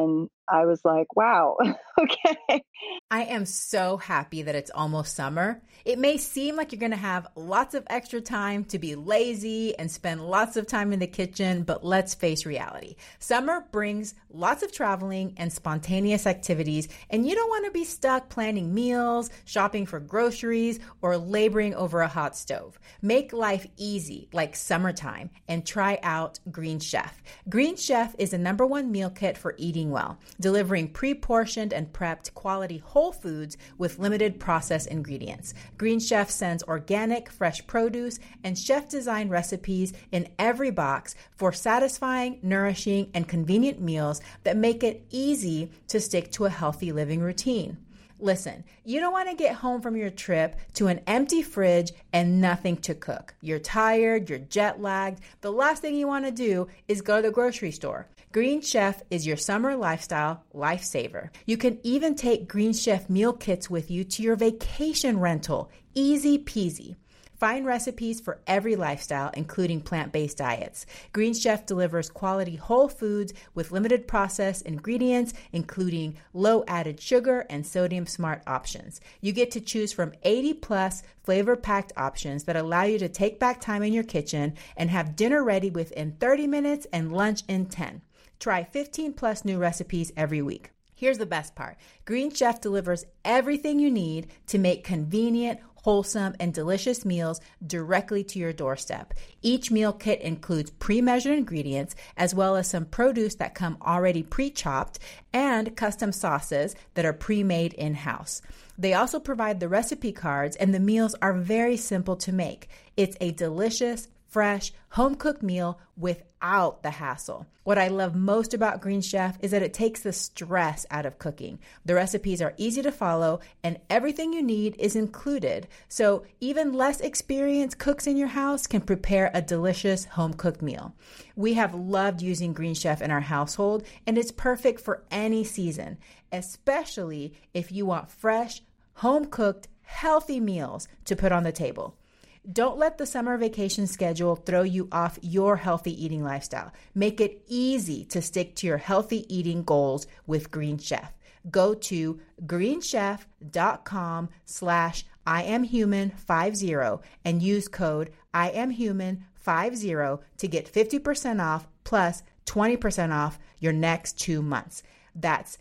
I was like, wow, okay. I am so happy that it's almost summer. It may seem like you're going to have lots of extra time to be lazy and spend lots of time in the kitchen, but let's face reality. Summer brings lots of traveling and spontaneous activities, and you don't want to be stuck planning meals, shopping for groceries, or laboring over a hot stove. Make life easy like summertime and try out Green Chef. Green Chef is the #1 meal kit for eating well, delivering pre-portioned and prepped quality whole foods with limited processed ingredients. Green Chef sends organic, fresh produce and chef-designed recipes in every box for satisfying, nourishing, and convenient meals that make it easy to stick to a healthy living routine. Listen, you don't want to get home from your trip to an empty fridge and nothing to cook. You're tired, you're jet lagged. The last thing you want to do is go to the grocery store. Green Chef is your summer lifestyle lifesaver. You can even take Green Chef meal kits with you to your vacation rental. Easy peasy. Find recipes for every lifestyle, including plant-based diets. Green Chef delivers quality whole foods with limited processed ingredients, including low added sugar and sodium smart options. You get to choose from 80 plus flavor-packed options that allow you to take back time in your kitchen and have dinner ready within 30 minutes and lunch in 10. Try 15 plus new recipes every week. Here's the best part. Green Chef delivers everything you need to make convenient, wholesome, and delicious meals directly to your doorstep. Each meal kit includes pre-measured ingredients, as well as some produce that come already pre-chopped and custom sauces that are pre-made in-house. They also provide the recipe cards, and the meals are very simple to make. It's a delicious, fresh, home-cooked meal without the hassle. What I love most about Green Chef is that it takes the stress out of cooking. The recipes are easy to follow and everything you need is included. So even less experienced cooks in your house can prepare a delicious home-cooked meal. We have loved using Green Chef in our household, and it's perfect for any season, especially if you want fresh, home-cooked, healthy meals to put on the table. Don't let the summer vacation schedule throw you off your healthy eating lifestyle. Make it easy to stick to your healthy eating goals with Green Chef. Go to greenchef.com/IamHuman50 and use code IamHuman50 to get 50% off plus 20% off your next 2 months. That's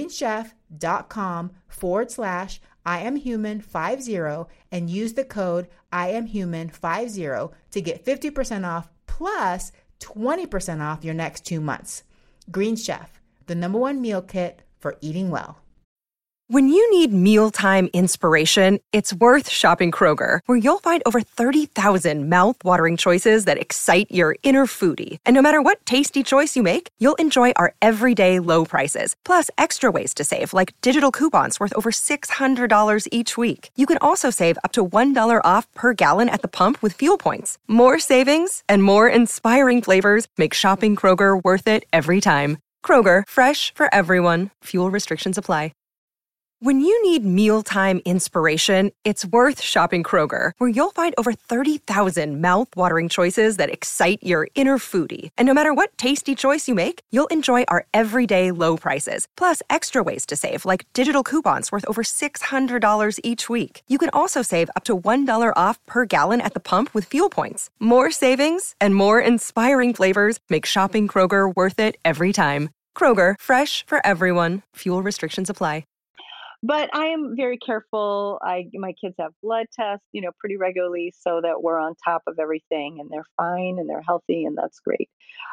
greenchef.com/IamHuman50 and use the code IamHuman50 to get 50% off plus 20% off your next 2 months. Green Chef, the #1 meal kit for eating well. When you need mealtime inspiration, it's worth shopping Kroger, where you'll find over 30,000 mouth-watering choices that excite your inner foodie. And no matter what tasty choice you make, you'll enjoy our everyday low prices, plus extra ways to save, like digital coupons worth over $600 each week. You can also save up to $1 off per gallon at the pump with fuel points. More savings and more inspiring flavors make shopping Kroger worth it every time. Kroger, fresh for everyone. Fuel restrictions apply. When you need mealtime inspiration, it's worth shopping Kroger, where you'll find over 30,000 mouth-watering choices that excite your inner foodie. And no matter what tasty choice you make, you'll enjoy our everyday low prices, plus extra ways to save, like digital coupons worth over $600 each week. You can also save up to $1 off per gallon at the pump with fuel points. More savings and more inspiring flavors make shopping Kroger worth it every time. Kroger, fresh for everyone. Fuel restrictions apply. But I am very careful. My kids have blood tests, pretty regularly, so that we're on top of everything, and they're fine and they're healthy, and that's great.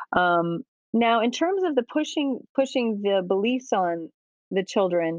Now, in terms of the pushing the beliefs on the children,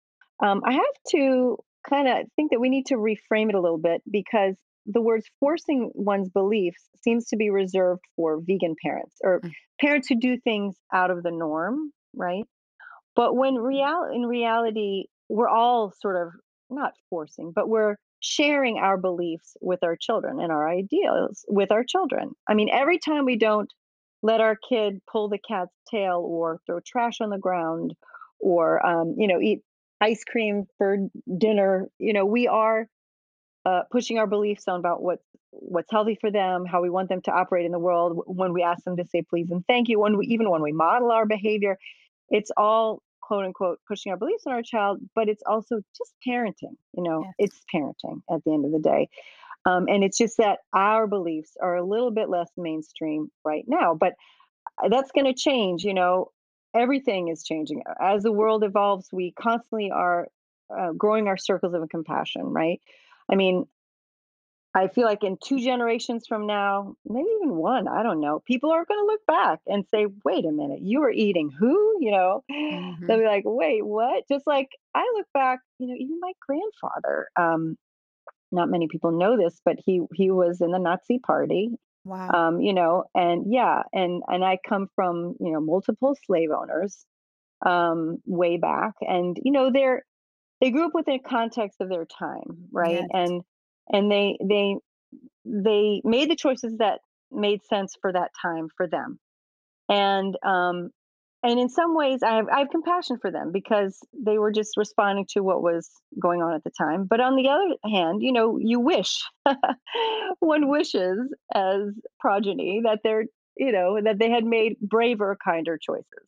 I have to kind of think that we need to reframe it a little bit, because the words forcing one's beliefs seems to be reserved for vegan parents or parents who do things out of the norm, right? But in reality, we're all sort of not forcing, but we're sharing our beliefs with our children and our ideals with our children. I mean, every time we don't let our kid pull the cat's tail or throw trash on the ground or, eat ice cream for dinner, we are pushing our beliefs on about what's healthy for them, how we want them to operate in the world. When we ask them to say please and thank you, when we model our behavior, it's all quote unquote pushing our beliefs on our child, but it's also just parenting. Yes. It's parenting at the end of the day. And it's just that our beliefs are a little bit less mainstream right now, but that's going to change. Everything is changing. As the world evolves, we constantly are growing our circles of compassion, right? I mean, I feel like in 2 generations from now, maybe even one, I don't know, people are going to look back and say, wait a minute, you were eating who? They'll Hmm. be like, wait, what? Just like I look back, even my grandfather, not many people know this, but he was in the Nazi party. Wow. And yeah, and I come from, multiple slave owners way back. And, they grew up within a context of their time, right? Yes. And they made the choices that made sense for that time for them. And in some ways I have compassion for them because they were just responding to what was going on at the time. But on the other hand, you wish one wishes as progeny that that they had made braver, kinder choices.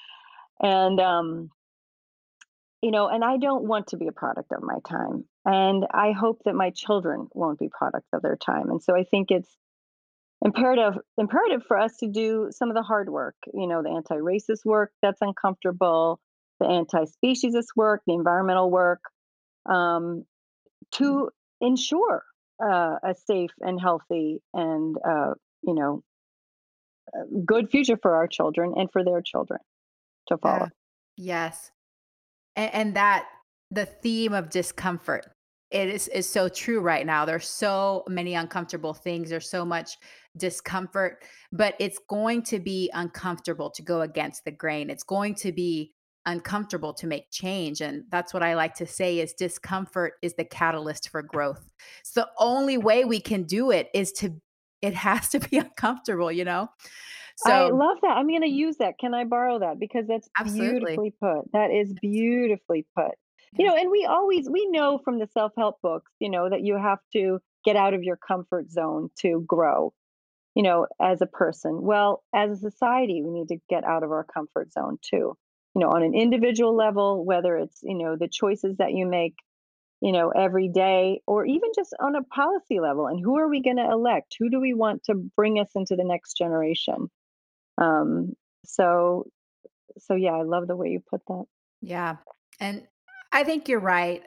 And I don't want to be a product of my time. And I hope that my children won't be products of their time. And so I think it's imperative for us to do some of the hard work, the anti-racist work that's uncomfortable, the anti-speciesist work, the environmental work, um, to ensure a safe and healthy and you know good future for our children and for their children to follow. Yeah. Yes. And that the theme of discomfort, it is so true right now. There's so many uncomfortable things. There's so much discomfort, but it's going to be uncomfortable to go against the grain. It's going to be uncomfortable to make change. And that's what I like to say is discomfort is the catalyst for growth. So the only way we can do it is it has to be uncomfortable. I So love that. I'm going to use that. Can I borrow that? Because that's absolutely. beautifully put. That is beautifully put. Yeah. And we know from the self-help books, that you have to get out of your comfort zone to grow, as a person. Well, as a society, we need to get out of our comfort zone too. On an individual level, whether it's, the choices that you make, every day, or even just on a policy level. And who are we going to elect? Who do we want to bring us into the next generation? Um, so so yeah, I love the way you put that. Yeah. And I think you're right.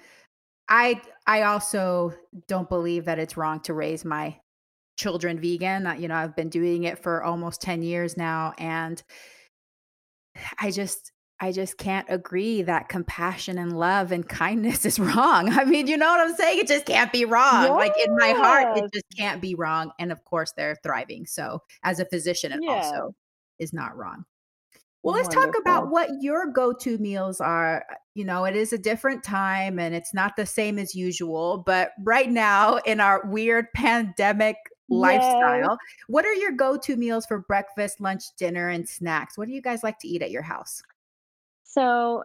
I also don't believe that it's wrong to raise my children vegan. I've been doing it for almost 10 years now, and I just I just can't agree that compassion and love and kindness is wrong. I mean, you know what I'm saying? It just can't be wrong. Like in my heart, it Yes. just can't be wrong. And of course, they're thriving. So, as a physician, it Yes. also is not wrong. Well, let's talk about Wonderful. what your go-to meals are. It is a different time and it's not the same as usual, but right now in our weird pandemic Yes. lifestyle, what are your go-to meals for breakfast, lunch, dinner, and snacks? What do you guys like to eat at your house? So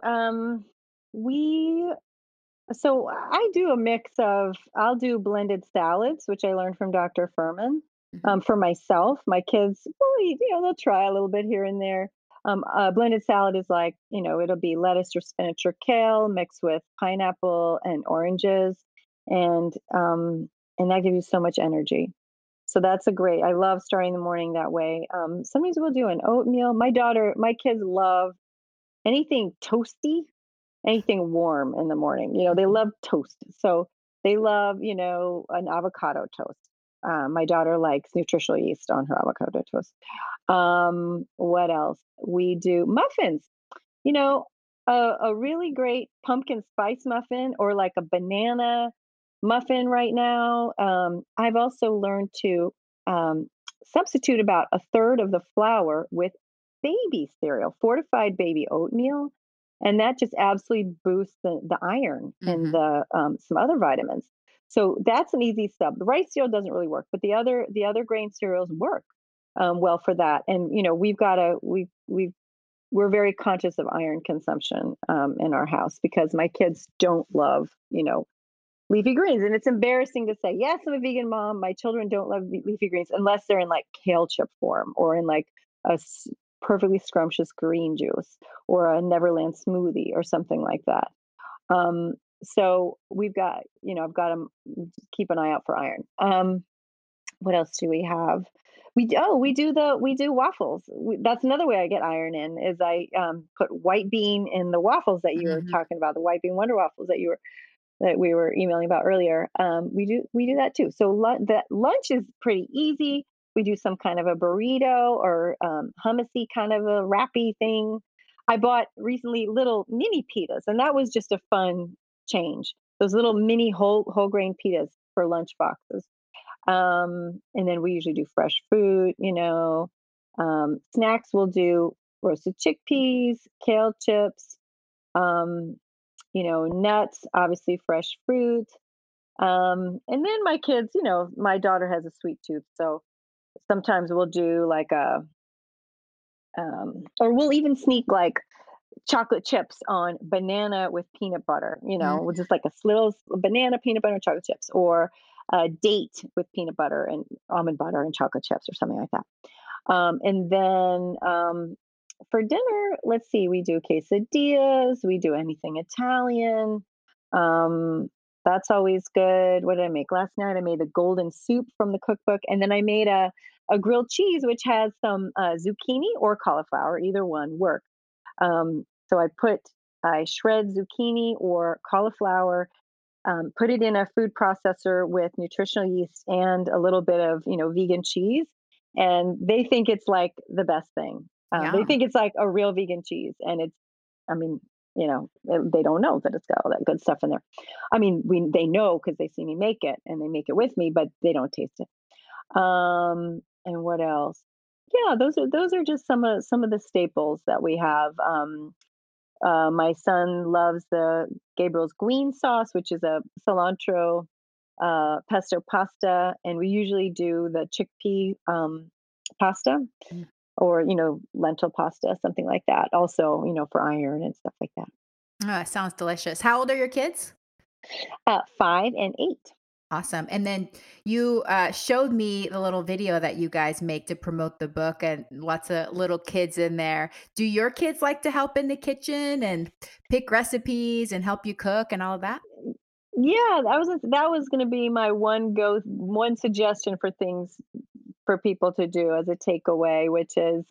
we so I do a mix of I'll do blended salads, which I learned from Dr. Furman. Mhm. For myself, my kids will eat, they'll try a little bit here and there. Blended salad is like, it'll be lettuce or spinach or kale mixed with pineapple and oranges, and and that gives you so much energy. So that's a great. I love starting the morning that way. Sometimes we'll do an oatmeal. My kids love anything toasty, anything warm in the morning. They Mhm. love toast. So they love, an avocado toast. My daughter likes nutritional yeast on her avocado toast. What else? We do muffins. You know, a really great pumpkin spice muffin or like a banana muffin right now. I've also learned to um, substitute about a third of the flour with baby cereal, fortified baby oatmeal, and that just absolutely boosts the iron and Mhm. the some other vitamins. So that's an easy sub. The rice cereal doesn't really work, but the other grain cereals work well for that. And we've got a we're very conscious of iron consumption in our house because my kids don't love leafy greens, and it's embarrassing to say yes, I'm a vegan mom. My children don't love leafy greens unless they're in like kale chip form or in like a perfectly scrumptious green juice or a Neverland smoothie or something like that. Um, so we've got, I've got to keep an eye out for iron. What else do we have? We do waffles. That's another way I get iron in is I put white bean in the waffles that you were Mhm. talking about, the white bean wonder waffles that we were emailing about earlier. We do that too. So that lunch is pretty easy. We do some kind of a burrito or hummusy kind of a wrappy thing. I bought recently little mini pitas, and that was just a fun change. Those little mini whole grain pitas for lunch boxes. And then we usually do fresh fruit. Snacks we'll do roasted chickpeas, kale chips, um, nuts, obviously fresh fruit. And then my kids, my daughter has a sweet tooth, so sometimes we'll do like or we'll even sneak like chocolate chips on banana with peanut butter. Mm. With just like a little banana peanut butter and chocolate chips, or a date with peanut butter and almond butter and chocolate chips, or something like that. And then for dinner, let's see, we do quesadillas, we do anything Italian. Um, that's always good. What did I make last night? I made a golden soup from the cookbook, and then I made a grilled cheese which has some zucchini or cauliflower, either one work. So I shred zucchini or cauliflower, put it in a food processor with nutritional yeast and a little bit of vegan cheese, and they think it's like the best thing. They Yum. think it's like a real vegan cheese, and I mean, they don't know that it's got all that good stuff in there. I mean, they know because they see me make it and they make it with me, but they don't taste it. And what else? Yeah, those are just some of the staples that we have. My son loves the Gabriel's green sauce, which is a cilantro pesto pasta, and we usually do the chickpea pasta, Mm. or lentil pasta, something like that. Also, for iron and stuff like that. Oh, it sounds delicious. How old are your kids? 5 and 8. Awesome. And then you showed me the little video that you guys make to promote the book, and lots of little kids in there. Do your kids like to help in the kitchen and pick recipes and help you cook and all of that? Yeah, that was going to be my one suggestion for things for people to do as a takeaway, which is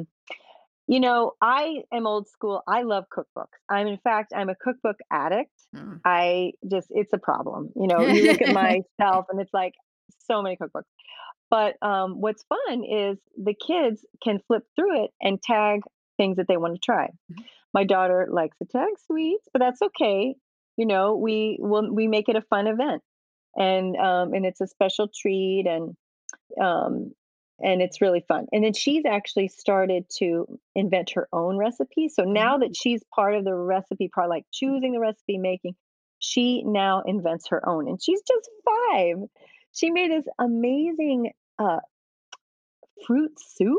I am old school. I love cookbooks. In fact, I'm a cookbook addict. Mm. It's a problem. You look at myself and it's like so many cookbooks. But what's fun is the kids can flip through it and tag things that they want to try. Mhm. My daughter likes to tag sweets, but that's okay. We make it a fun event, and it's a special treat, um, and it's really fun. And then she's actually started to invent her own recipe. So now that Oh, she's part of the recipe part, like choosing the recipe, making, she now invents her own. And she's just 5. She made this amazing uh, fruit soup.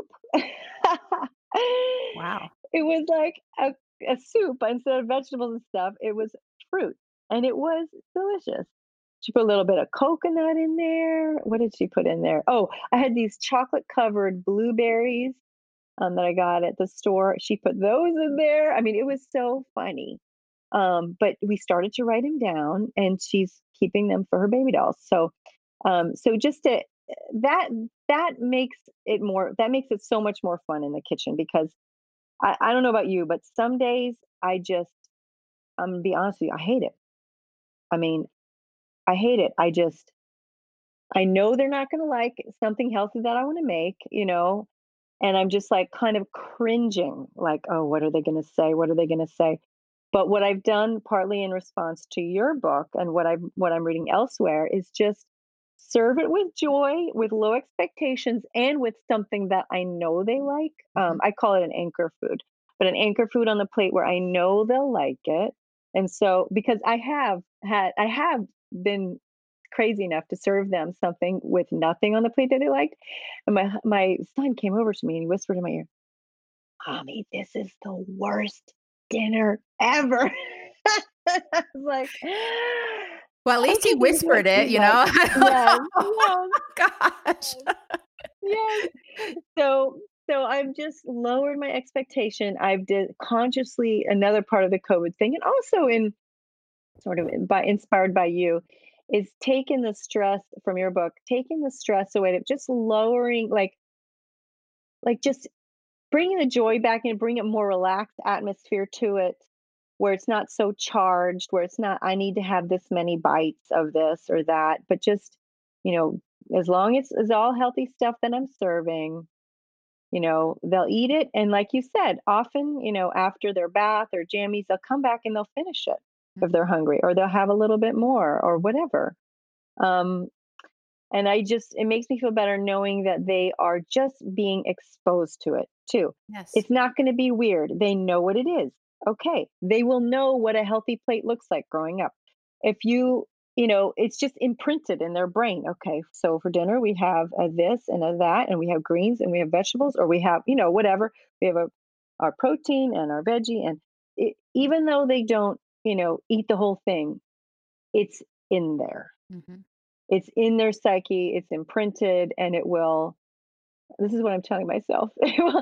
wow. It was like a soup, but instead of vegetables and stuff, it was fruit. And it was delicious. She put a little bit of coconut in there. What did she put in there? Oh, I had these chocolate covered blueberries that I got at the store. She put those in there. I mean, it was so funny. But we started to write them down, and she's keeping them for her baby dolls. So just to that that makes it so much more fun in the kitchen, because I don't know about you, but some days I'm gonna be honest with you, I hate it. I mean, I hate it. I know they're not gonna like something healthy that I want to make, and I'm just like kind of cringing, like, oh, what are they gonna say? What are they gonna say? But what I've done, partly in response to your book and what I'm reading elsewhere, is just serve it with joy, with low expectations, and with something that I know they like. Mhm. I call it an anchor food, but an anchor food on the plate where I know they'll like it. And so, because I have been crazy enough to serve them something with nothing on the plate that they liked, and my son came over to me and he whispered in my ear, "Mommy, this is the worst dinner ever." I was like, Well, at least okay, he baby, whispered what's it, he like? I don't Yes, know. yes, Gosh. yes, yes. So So I've just lowered my expectation. I've did consciously another part of the COVID thing, and also in sort of by inspired by you, is taking the stress from your book, taking the stress away, of just lowering, like just bringing the joy back and bring a more relaxed atmosphere to it, where it's not so charged, where it's not, I need to have this many bites of this or that, but just, you know, as long as it's all healthy stuff that I'm serving, they'll eat it. And like you said, often, after their bath or jammies, they'll come back and they'll finish it if they're hungry, or they'll have a little bit more or whatever. Um, and it makes me feel better knowing that they are just being exposed to it too. Yes. It's not going to be weird. They know what it is. Okay. They will know what a healthy plate looks like growing up. If it's just imprinted in their brain. Okay. So for dinner, we have a this and a that, and we have greens and we have vegetables, or we have, whatever. We have our protein and our veggie. And even though they don't, eat the whole thing, it's in there. Mhm. It's in their psyche, it's imprinted, and it will, this is what I'm telling myself, it will,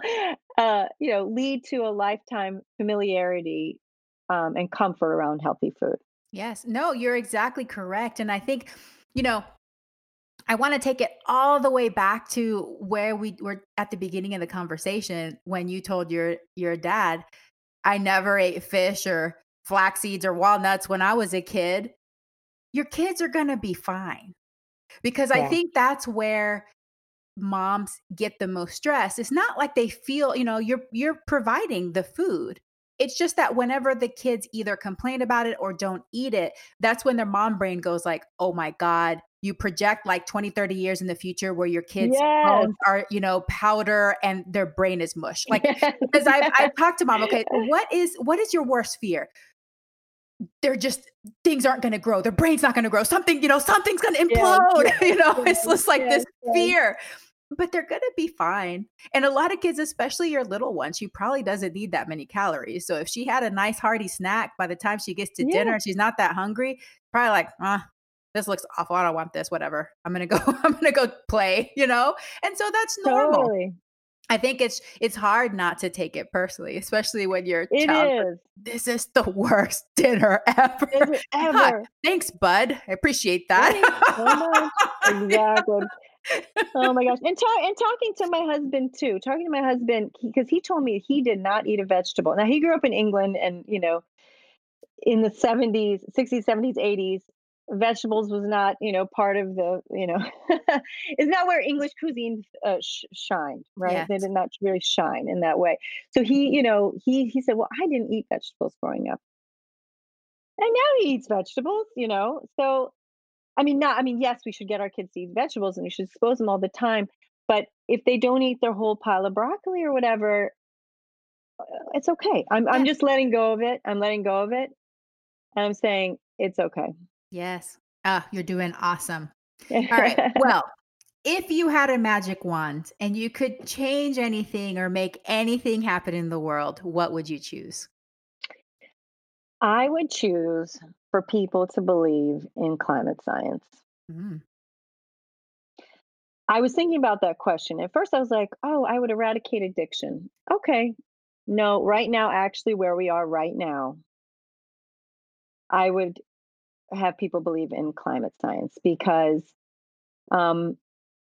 lead to a lifetime familiarity, and comfort around healthy food. Yes. No, you're exactly correct. And I think, you know, I want to take it all the way back to where we were at the beginning of the conversation when you told your dad, I never ate fish or flax seeds or walnuts when I was a kid. Your kids are going to be fine. Because I Yeah. think that's where moms get the most stress. It's not like they feel, you're providing the food. It's just that whenever the kids either complain about it or don't eat it, that's when their mom brain goes like, "Oh my god, you project like 20, 30 years in the future where your kids' Yes. bones are, powder and their brain is mush." Like Yes. because I've talked to mom, okay, what is your worst fear? They're just things aren't gonna grow. Their brain's not gonna grow. Something, something's gonna Yes, implode. yes, It's yes, just like yes, this yes. fear. But they're gonna be fine. And a lot of kids, especially your little one, she probably doesn't need that many calories. So if she had a nice hearty snack by the time she gets to dinner Yeah, and she's not that hungry, probably like, this looks awful. I don't want this, whatever. I'm gonna go, I'm gonna go play, And so that's normal. totally. I think it's hard not to take it personally, especially when your It child's like, is. "This is the worst dinner ever." Is it God, ever? thanks, bud. I appreciate Thanks so that. much. Exactly. Oh my gosh. And talking to my husband too. Talking to my husband, because he told me he did not eat a vegetable. Now he grew up in England, and in the 70s, 60s, 70s, 80s, vegetables was not, part of the, it's not where English cuisine shined, right? Yes. They did not really shine in that way. So he said, well, I didn't eat vegetables growing up. And now he eats vegetables. So yes, we should get our kids to eat vegetables and we should expose them all the time. But if they don't eat their whole pile of broccoli or whatever, it's okay. I'm Yes. just letting go of it. I'm letting go of it. And I'm saying it's okay. Yes. Ah, you're doing awesome. All right. Well, if you had a magic wand and you could change anything or make anything happen in the world, what would you choose? I would choose for people to believe in climate science. Mm, I was thinking about that question. At first, I was like, oh, I would eradicate addiction. Okay. No, right now, actually, where we are right now, I would have people believe in climate science because um,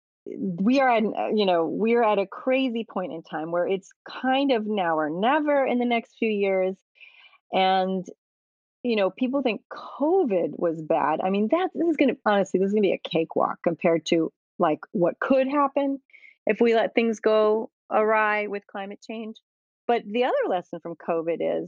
we're at a crazy point in time where it's kind of now or never in the next few years. And people think COVID was bad. I mean, this is gonna be a cakewalk compared to like what could happen if we let things go awry with climate change. But the other lesson from COVID is,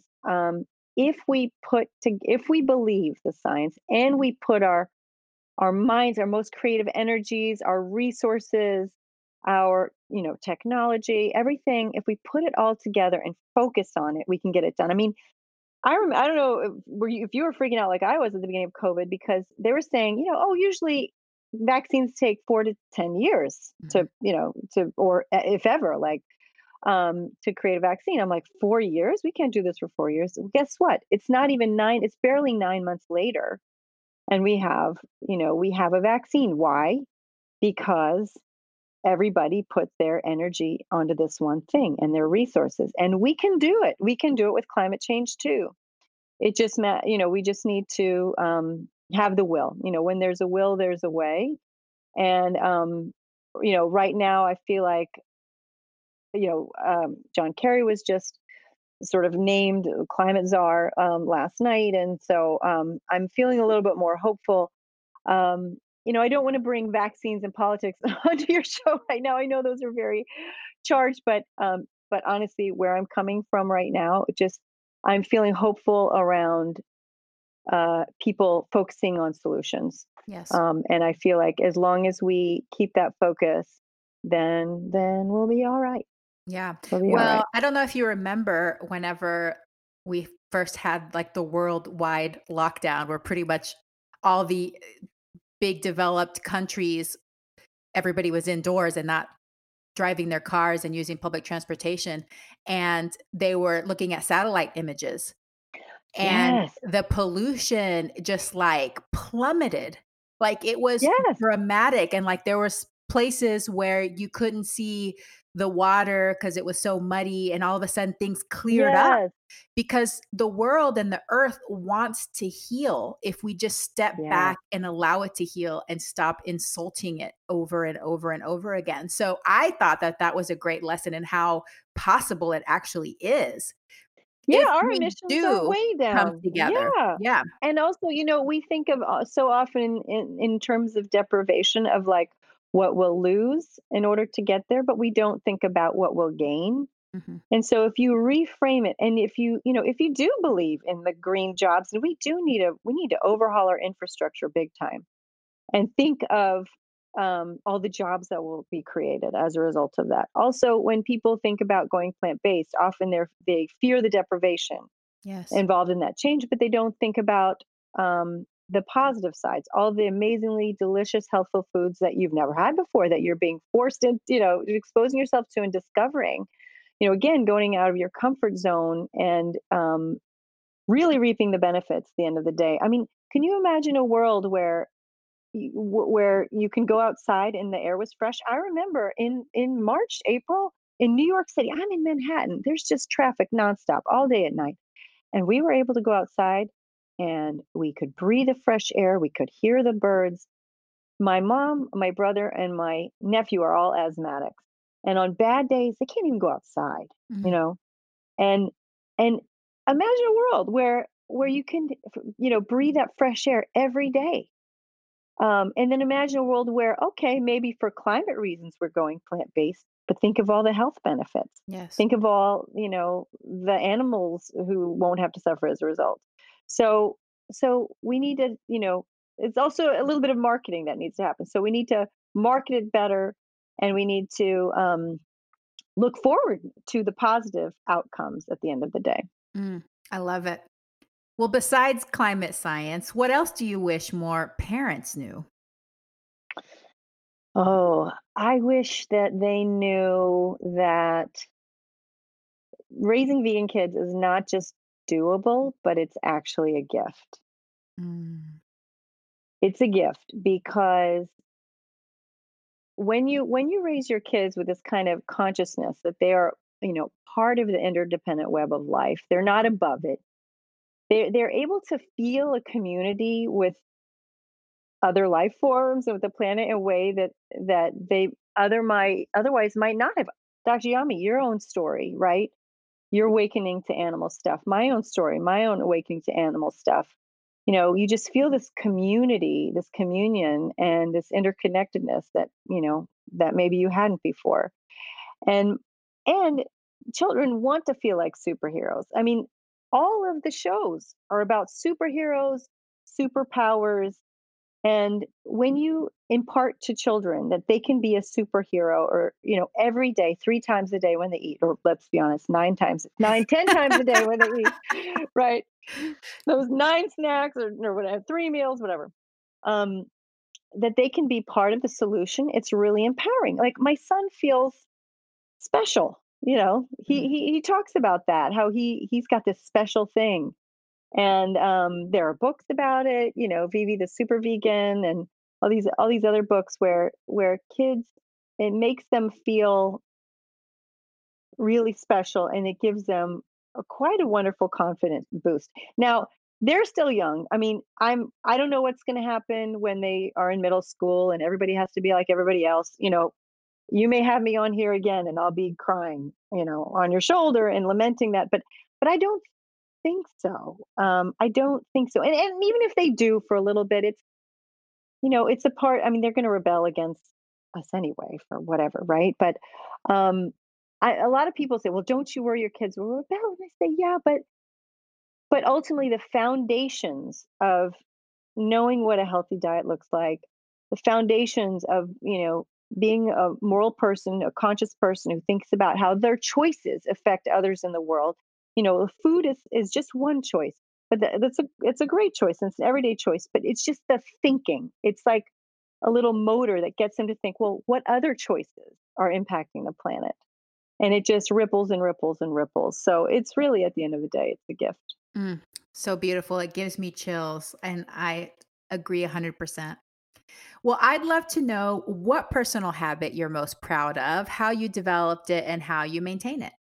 if we believe the science and we put our minds, our most creative energies, our resources, our technology, everything, if we put it all together and focus on it, we can get it done. I mean, I don't know if you were freaking out like I was at the beginning of COVID, because they were saying, oh, usually vaccines take 4 to 10 years mhm. if ever, to create a vaccine. I'm like, 4 years? We can't do this for 4 years. Well, guess what? It's not even nine. It's barely 9 months later, and we have a vaccine. Why? Because everybody put their energy onto this one thing and their resources. And we can do it. We can do it with climate change too. It just, we just need to have the will. When there's a will, there's a way. And, right now I feel like, John Kerry was just sort of named climate czar last night. And so I'm feeling a little bit more hopeful. I don't want to bring vaccines and politics onto your show right now. I know those are very charged, but honestly, where I'm coming from right now, just I'm feeling hopeful around people focusing on solutions. Yes. And I feel like as long as we keep that focus, then we'll be all right. Yeah. We'll be all Well, right. I don't know if you remember whenever we first had like the worldwide lockdown, where pretty much all the big developed countries, everybody was indoors and not driving their cars and using public transportation. And they were looking at satellite images, and Yes. the pollution just like plummeted. Like it was Yes. dramatic. And like there was places where you couldn't see the water because it was so muddy, and all of a sudden things cleared up, Yes. because the world and the earth wants to heal if we just step Yes. back and allow it to heal and stop insulting it over and over and over again. So I thought that that was a great lesson in how possible it actually is Yeah, if our we emissions are do way come down. together. Yeah. Yeah. And also, we think of so often in terms of deprivation of like what we'll lose in order to get there, but we don't think about what we'll gain. Mhm. And so if you reframe it, and if you do believe in the green jobs, and we need to overhaul our infrastructure big time and think of all the jobs that will be created as a result of that. Also, when people think about going plant based, often they fear the deprivation Yes. involved in that change, but they don't think about the positive sides, all the amazingly delicious, healthful foods that you've never had before, that you're being forced into, exposing yourself to and discovering. Again, going out of your comfort zone and really reaping the benefits at the end of the day. I mean, can you imagine a world where you can go outside and the air was fresh? I remember in March, April in New York City. I'm in Manhattan. There's just traffic nonstop all day at night, and we were able to go outside and we could breathe the fresh air. We could hear the birds. My mom, my brother, and my nephew are all asthmatics, and on bad days they can't even go outside. You Mhm. know, and and imagine a world where you can breathe that fresh air every day. And then imagine a world where, okay, maybe for climate reasons we're going plant based, but think of all the health benefits. Yes. Think of all, the animals who won't have to suffer as a result. So, so we need to, it's also a little bit of marketing that needs to happen. So we need to market it better, and we need to look forward to the positive outcomes at the end of the day. Mm, I love it. Well, besides climate science, what else do you wish more parents knew? Oh, I wish that they knew that raising vegan kids is not just doable, but it's actually a gift. Mm. It's a gift because when you raise your kids with this kind of consciousness that they are, part of the interdependent web of life, they're not above it. They're able to feel a community with other life forms of the planet in a way that they otherwise might not have. Dr. Yami, your own story, right? Your awakening to animal stuff, my own story, my own awakening to animal stuff. You just feel this community, this communion, and this interconnectedness that maybe you hadn't before. And and children want to feel like superheroes. I mean, all of the shows are about superheroes, superpowers, and when you impart to children that they can be a superhero, or, every day, 3 times a day when they eat, or let's be honest, 10 times a day when they eat, right? Those 9 snacks, or whatever, 3 meals, whatever. Um, that they can be part of the solution. It's really empowering. Like my son feels special. Mm. He talks about that, how he's got this special thing, and there are books about it. Vivi the Super Vegan, and all these other books where kids it makes them feel really special, and it gives them quite a wonderful confidence boost. Now, they're still young. I mean, I don't know what's going to happen when they are in middle school and everybody has to be like everybody else. You may have me on here again and I'll be crying, on your shoulder and lamenting that, but I don't think so. I don't think so. And even if they do for a little bit, it's a part. I mean, they're going to rebel against us anyway for whatever, right? But um, a lot of people say, "Well, don't you worry, your kids will rebel." And I say, "Yeah, but ultimately, the foundations of knowing what a healthy diet looks like, the foundations of being a moral person, a conscious person who thinks about how their choices affect others in the world. Food is just one choice, but it's a great choice and it's an everyday choice. But it's just the thinking. It's like a little motor that gets them to think, well, what other choices are impacting the planet? And it just ripples and ripples and ripples. So it's really at the end of the day, it's a gift. Mm, so beautiful. It gives me chills, and I agree 100%. Well, I'd love to know what personal habit you're most proud of, how you developed it, and how you maintain it.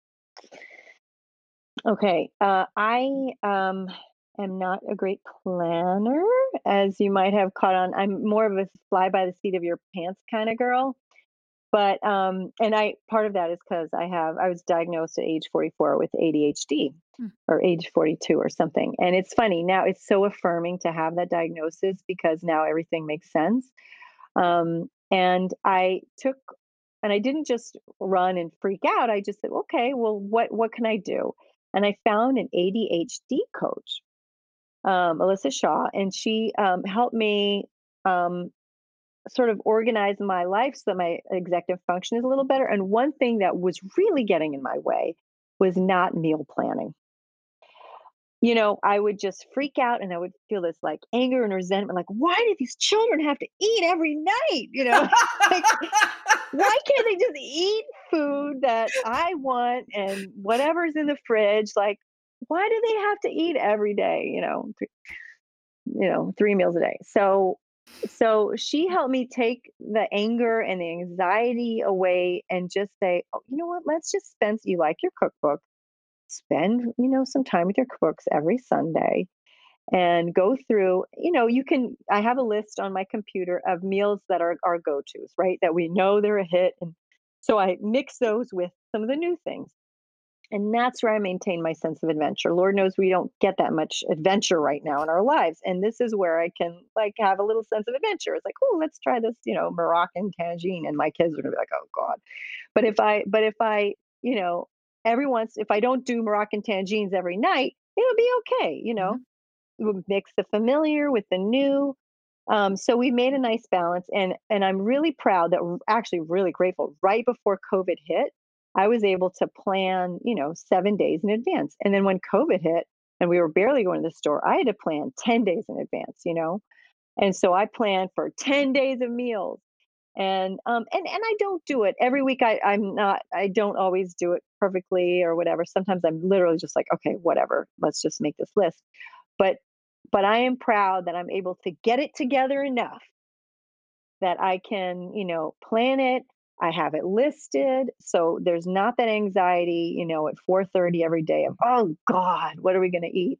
Okay. I am not a great planner, as you might have caught on. I'm more of a fly by the seat of your pants kind of girl. But and I part of that is because I was diagnosed at age 44 with ADHD, Mm. or age 42 or something. And it's funny now, it's so affirming to have that diagnosis because now everything makes sense. And I didn't just run and freak out. I just said, okay, well, what can I do? And I found an ADHD coach, Alyssa Shaw, and she helped me um, sort of organize my life so that my executive function is a little better. And one thing that was really getting in my way was not meal planning. I would just freak out and I would feel this like anger and resentment, like, why do these children have to eat every night? Like, why can't they just eat food that I want and whatever's in the fridge? Like, why do they have to eat every day? 3 meals a day. So she helped me take the anger and the anxiety away and just say, oh, you know what? Let's just spend. You like your cookbook? Spend some time with your cookbooks every Sunday and go through. You can. I have a list on my computer of meals that are our go tos, right? That we know they're a hit, and so I mix those with some of the new things. And that's where I maintain my sense of adventure. Lord knows we don't get that much adventure right now in our lives. And this is where I can like have a little sense of adventure. It's like, oh, let's try this, Moroccan tagine. And my kids are gonna be like, oh God. But if I, you know, every once if I don't do Moroccan tagines every night, it'll be okay. Mhm. We'll mix the familiar with the new. So we made a nice balance, and I'm really proud that actually really grateful. Right before COVID hit, I was able to plan, 7 days in advance. And then when COVID hit and we were barely going to the store, I had to plan 10 days in advance. And so I planned for 10 days of meals. And I don't do it every week. I don't always do it perfectly or whatever. Sometimes I'm literally just like, okay, whatever. Let's just make this list. But but I am proud that I'm able to get it together enough that I can, plan it. I have it listed. So there's not that anxiety, at 4:30 every day of, oh God, what are we going to eat?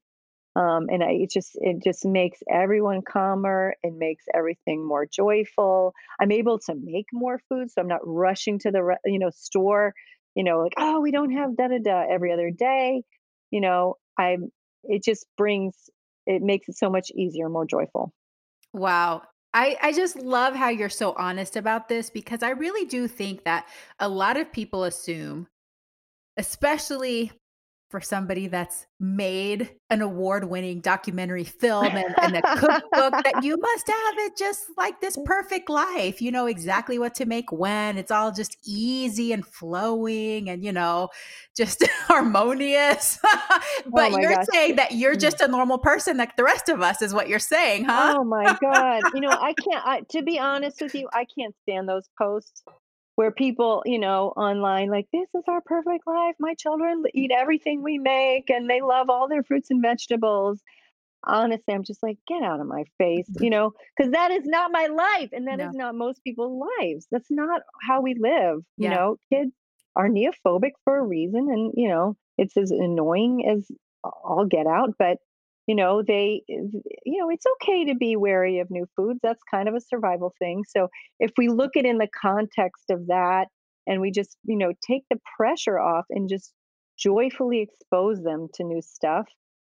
It just makes everyone calmer. It makes everything more joyful. I'm able to make more food, so I'm not rushing to the store. Like, oh, we don't have da da da every other day. I'm. It just brings. It makes it so much easier, more joyful. Wow. I just love how you're so honest about this because I really do think that a lot of people assume, especially for somebody that's made an award-winning documentary film and a cookbook, that you must have it just like this perfect life. You know exactly what to make when. It's all just easy and flowing and, just harmonious. Oh But my you're gosh. saying that you're just a normal person like the rest of us is what you're saying, huh? Oh my God. I can't, to be honest with you, I can't stand those posts where people, online, like, this is our perfect life. My children eat everything we make and they love all their fruits and vegetables. honestly, I'm just like, get out of my face, you know, because that is not my life. And that is No. not most people's lives. That's not how we live. You Yeah. know, kids are neophobic for a reason. And, you know, it's as annoying as all get out. But, it's okay to be wary of new foods. That's kind of a survival thing. So if we look at in the context of that and we just, take the pressure off and just joyfully expose them to new stuff,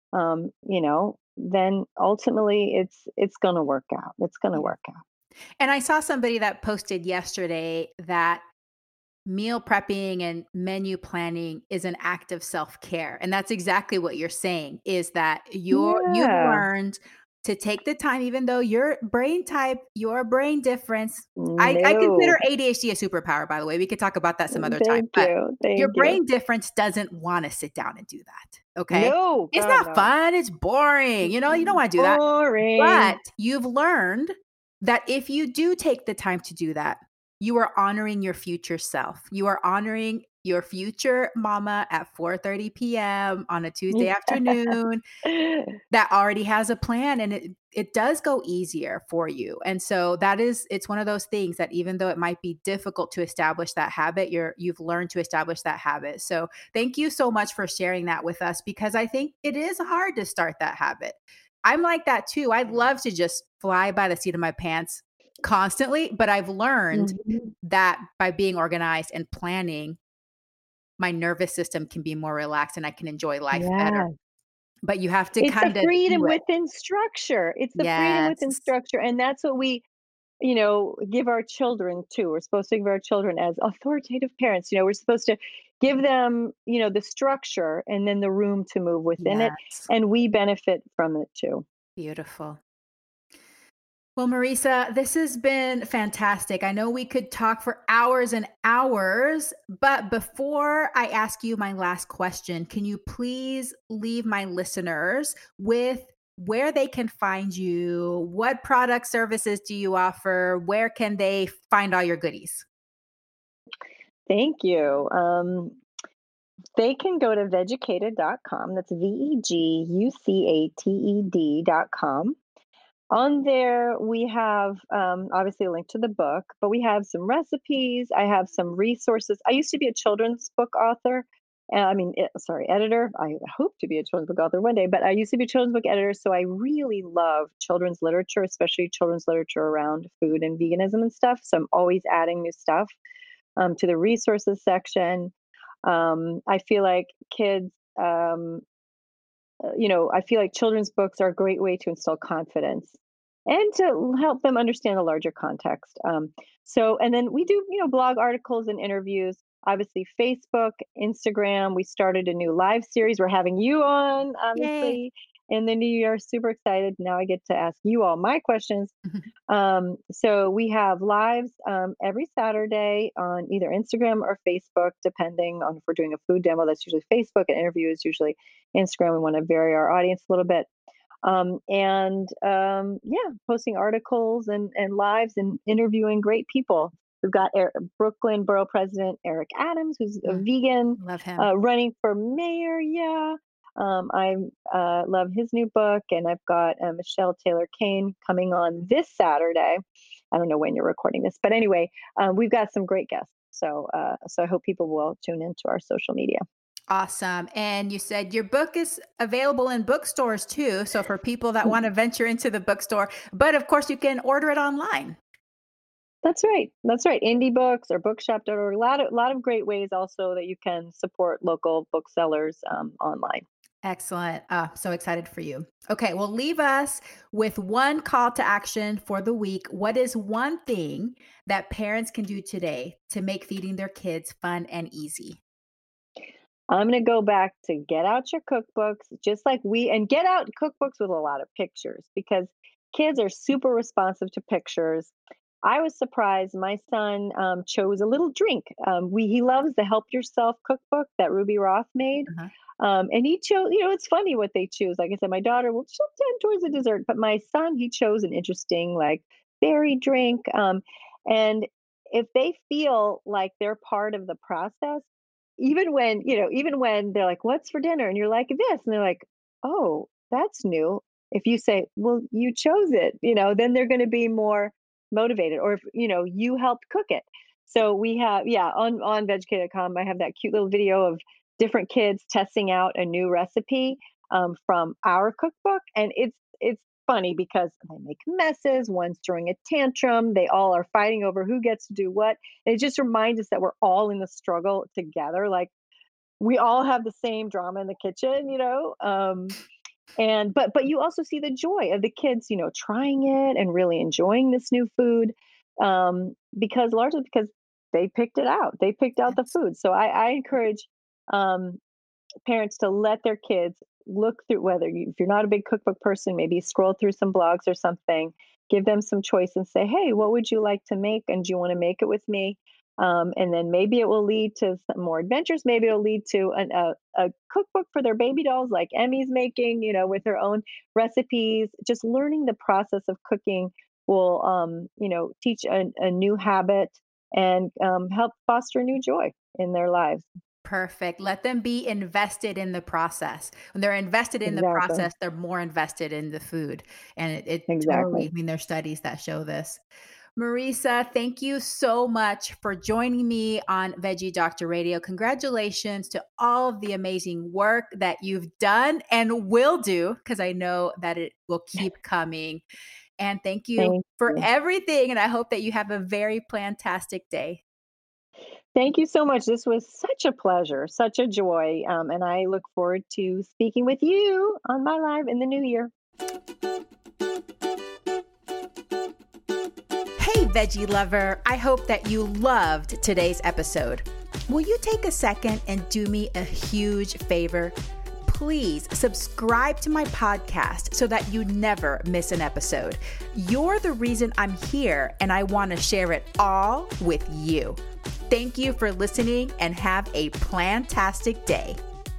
then ultimately it's going to work out. It's going to Yeah. work out. And I saw somebody that posted yesterday that meal prepping and menu planning is an act of self-care. And that's exactly what you're saying is that you've Yeah. learned to take the time, even though your brain type, your brain difference. I No. consider ADHD a superpower, by the way. We could talk about that some other time. Thank But you. your Thank you. brain difference doesn't want to sit down and do that. Okay. No, It's God, not no. fun. It's boring. You don't want to do that. Boring. But you've learned that if you do take the time to do that, you are honoring your future self. You are honoring your future mama at 4:30 p.m. on a Tuesday afternoon that already has a plan, and it does go easier for you. And so it's one of those things that even though it might be difficult to establish that habit, you've learned to establish that habit. So thank you so much for sharing that with us because I think it is hard to start that habit. I'm like that too. I'd love to just fly by the seat of my pants constantly, but I've learned Mhm. that by being organized and planning, my nervous system can be more relaxed and I can enjoy life better. Yeah. But you have to It's the kind of freedom do it. within structure. It's the freedom within Yes. structure. And that's what we, give our children too. We're supposed to give our children as authoritative parents. We're supposed to give them, the structure and then the room to move within it. Yes. And we benefit from it too. Beautiful. Well, Marisa, this has been fantastic. I know we could talk for hours and hours, but before I ask you my last question, can you please leave my listeners with where they can find you? What product services do you offer? Where can they find all your goodies? Thank you. They can go to vegucated.com. That's vegucated.com. On there, we have obviously a link to the book, but we have some recipes. I have some resources. I used to be a children's book author. Editor. I hope to be a children's book author one day, but I used to be a children's book editor. So I really love children's literature, especially children's literature around food and veganism and stuff. So I'm always adding new stuff to the resources section. I feel like kids, I feel like children's books are a great way to instill confidence and to help them understand the larger context. And then we do, blog articles and interviews. Obviously, Facebook, Instagram. We started a new live series. We're having you on, Yay. obviously, in the new year. Super excited. Now I get to ask you all my questions. So we have lives every Saturday on either Instagram or Facebook, depending on if we're doing a food demo. That's usually Facebook. An interview is usually Instagram. We want to vary our audience a little bit. Yeah, posting articles and lives and interviewing great people. We've got Brooklyn Borough President Eric Adams, who's a Mm, vegan, love him. running for mayor. Yeah. I love his new book, and I've got Michelle Taylor Kane coming on this Saturday. I don't know when you're recording this, but anyway, we've got some great guests. So I hope people will tune into our social media. Awesome. And you said your book is available in bookstores too. So for people that want to venture into the bookstore, but of course you can order it online. That's right. That's right. Indie books or bookshop.org. A lot of great ways also that you can support local booksellers online. Excellent. So excited for you. Okay, well, leave us with one call to action for the week. What is one thing that parents can do today to make feeding their kids fun and easy? I'm going to go back to get out your cookbooks, just like and get out cookbooks with a lot of pictures because kids are super responsive to pictures. I was surprised. My son chose a little drink. He loves the Help Yourself cookbook that Ruby Roth made. Uh-huh. And he chose, it's funny what they choose. Like I said, my daughter she'll tend towards the dessert, but my son, he chose an interesting, like, berry drink. And if they feel like they're part of the process, even when they're like, what's for dinner? And you're like, this. And they're like, oh, that's new. if you say, well, you chose it, then they're going to be more motivated. Or if, you helped cook it. So we have, on Vegucated.com, I have that cute little video of different kids testing out a new recipe from our cookbook. And it's funny because they make messes, one's throwing a tantrum, they all are fighting over who gets to do what. And it just reminds us that we're all in the struggle together. Like, we all have the same drama in the kitchen, but you also see the joy of the kids, trying it and really enjoying this new food, largely because they picked it out. They picked out the food. So I encourage parents to let their kids look through, if you're not a big cookbook person, maybe scroll through some blogs or something, give them some choice and say, hey, what would you like to make? And do you want to make it with me? And then maybe it will lead to some more adventures. Maybe it'll lead to a cookbook for their baby dolls, like Emmy's making, with her own recipes. Just learning the process of cooking will, teach a new habit and help foster new joy in their lives. Perfect. Let them be invested in the process. When they're invested in the process, they're more invested in the food. And it totally, there's studies that show this. Marisa, thank you so much for joining me on Veggie Doctor Radio. Congratulations to all of the amazing work that you've done and will do, because I know that it will keep coming. And thank you for everything. And I hope that you have a very fantastic day. Thank you so much. This was such a pleasure, such a joy. And I look forward to speaking with you on my live in the new year. Hey, veggie lover. I hope that you loved today's episode. Will you take a second and do me a huge favor? Please subscribe to my podcast so that you never miss an episode. You're the reason I'm here, and I want to share it all with you. Thank you for listening and have a plantastic day.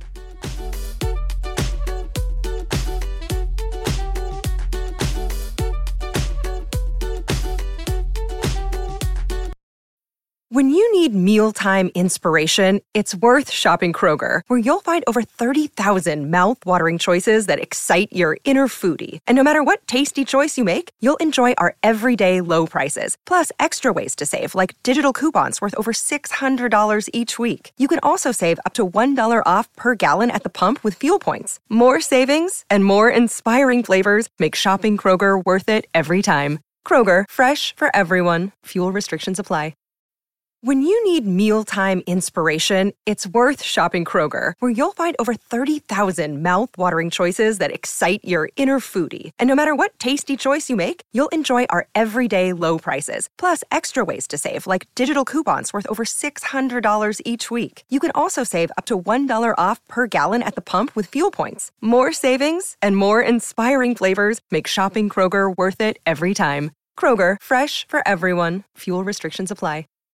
When you need mealtime inspiration, it's worth shopping Kroger, where you'll find over 30,000 mouth-watering choices that excite your inner foodie. And no matter what tasty choice you make, you'll enjoy our everyday low prices, plus extra ways to save, like digital coupons worth over $600 each week. You can also save up to $1 off per gallon at the pump with fuel points. More savings and more inspiring flavors make shopping Kroger worth it every time. Kroger, fresh for everyone. Fuel restrictions apply. When you need mealtime inspiration, it's worth shopping Kroger, where you'll find over 30,000 mouth-watering choices that excite your inner foodie. And no matter what tasty choice you make, you'll enjoy our everyday low prices, plus extra ways to save, like digital coupons worth over $600 each week. You can also save up to $1 off per gallon at the pump with fuel points. More savings and more inspiring flavors make shopping Kroger worth it every time. Kroger, fresh for everyone. Fuel restrictions apply.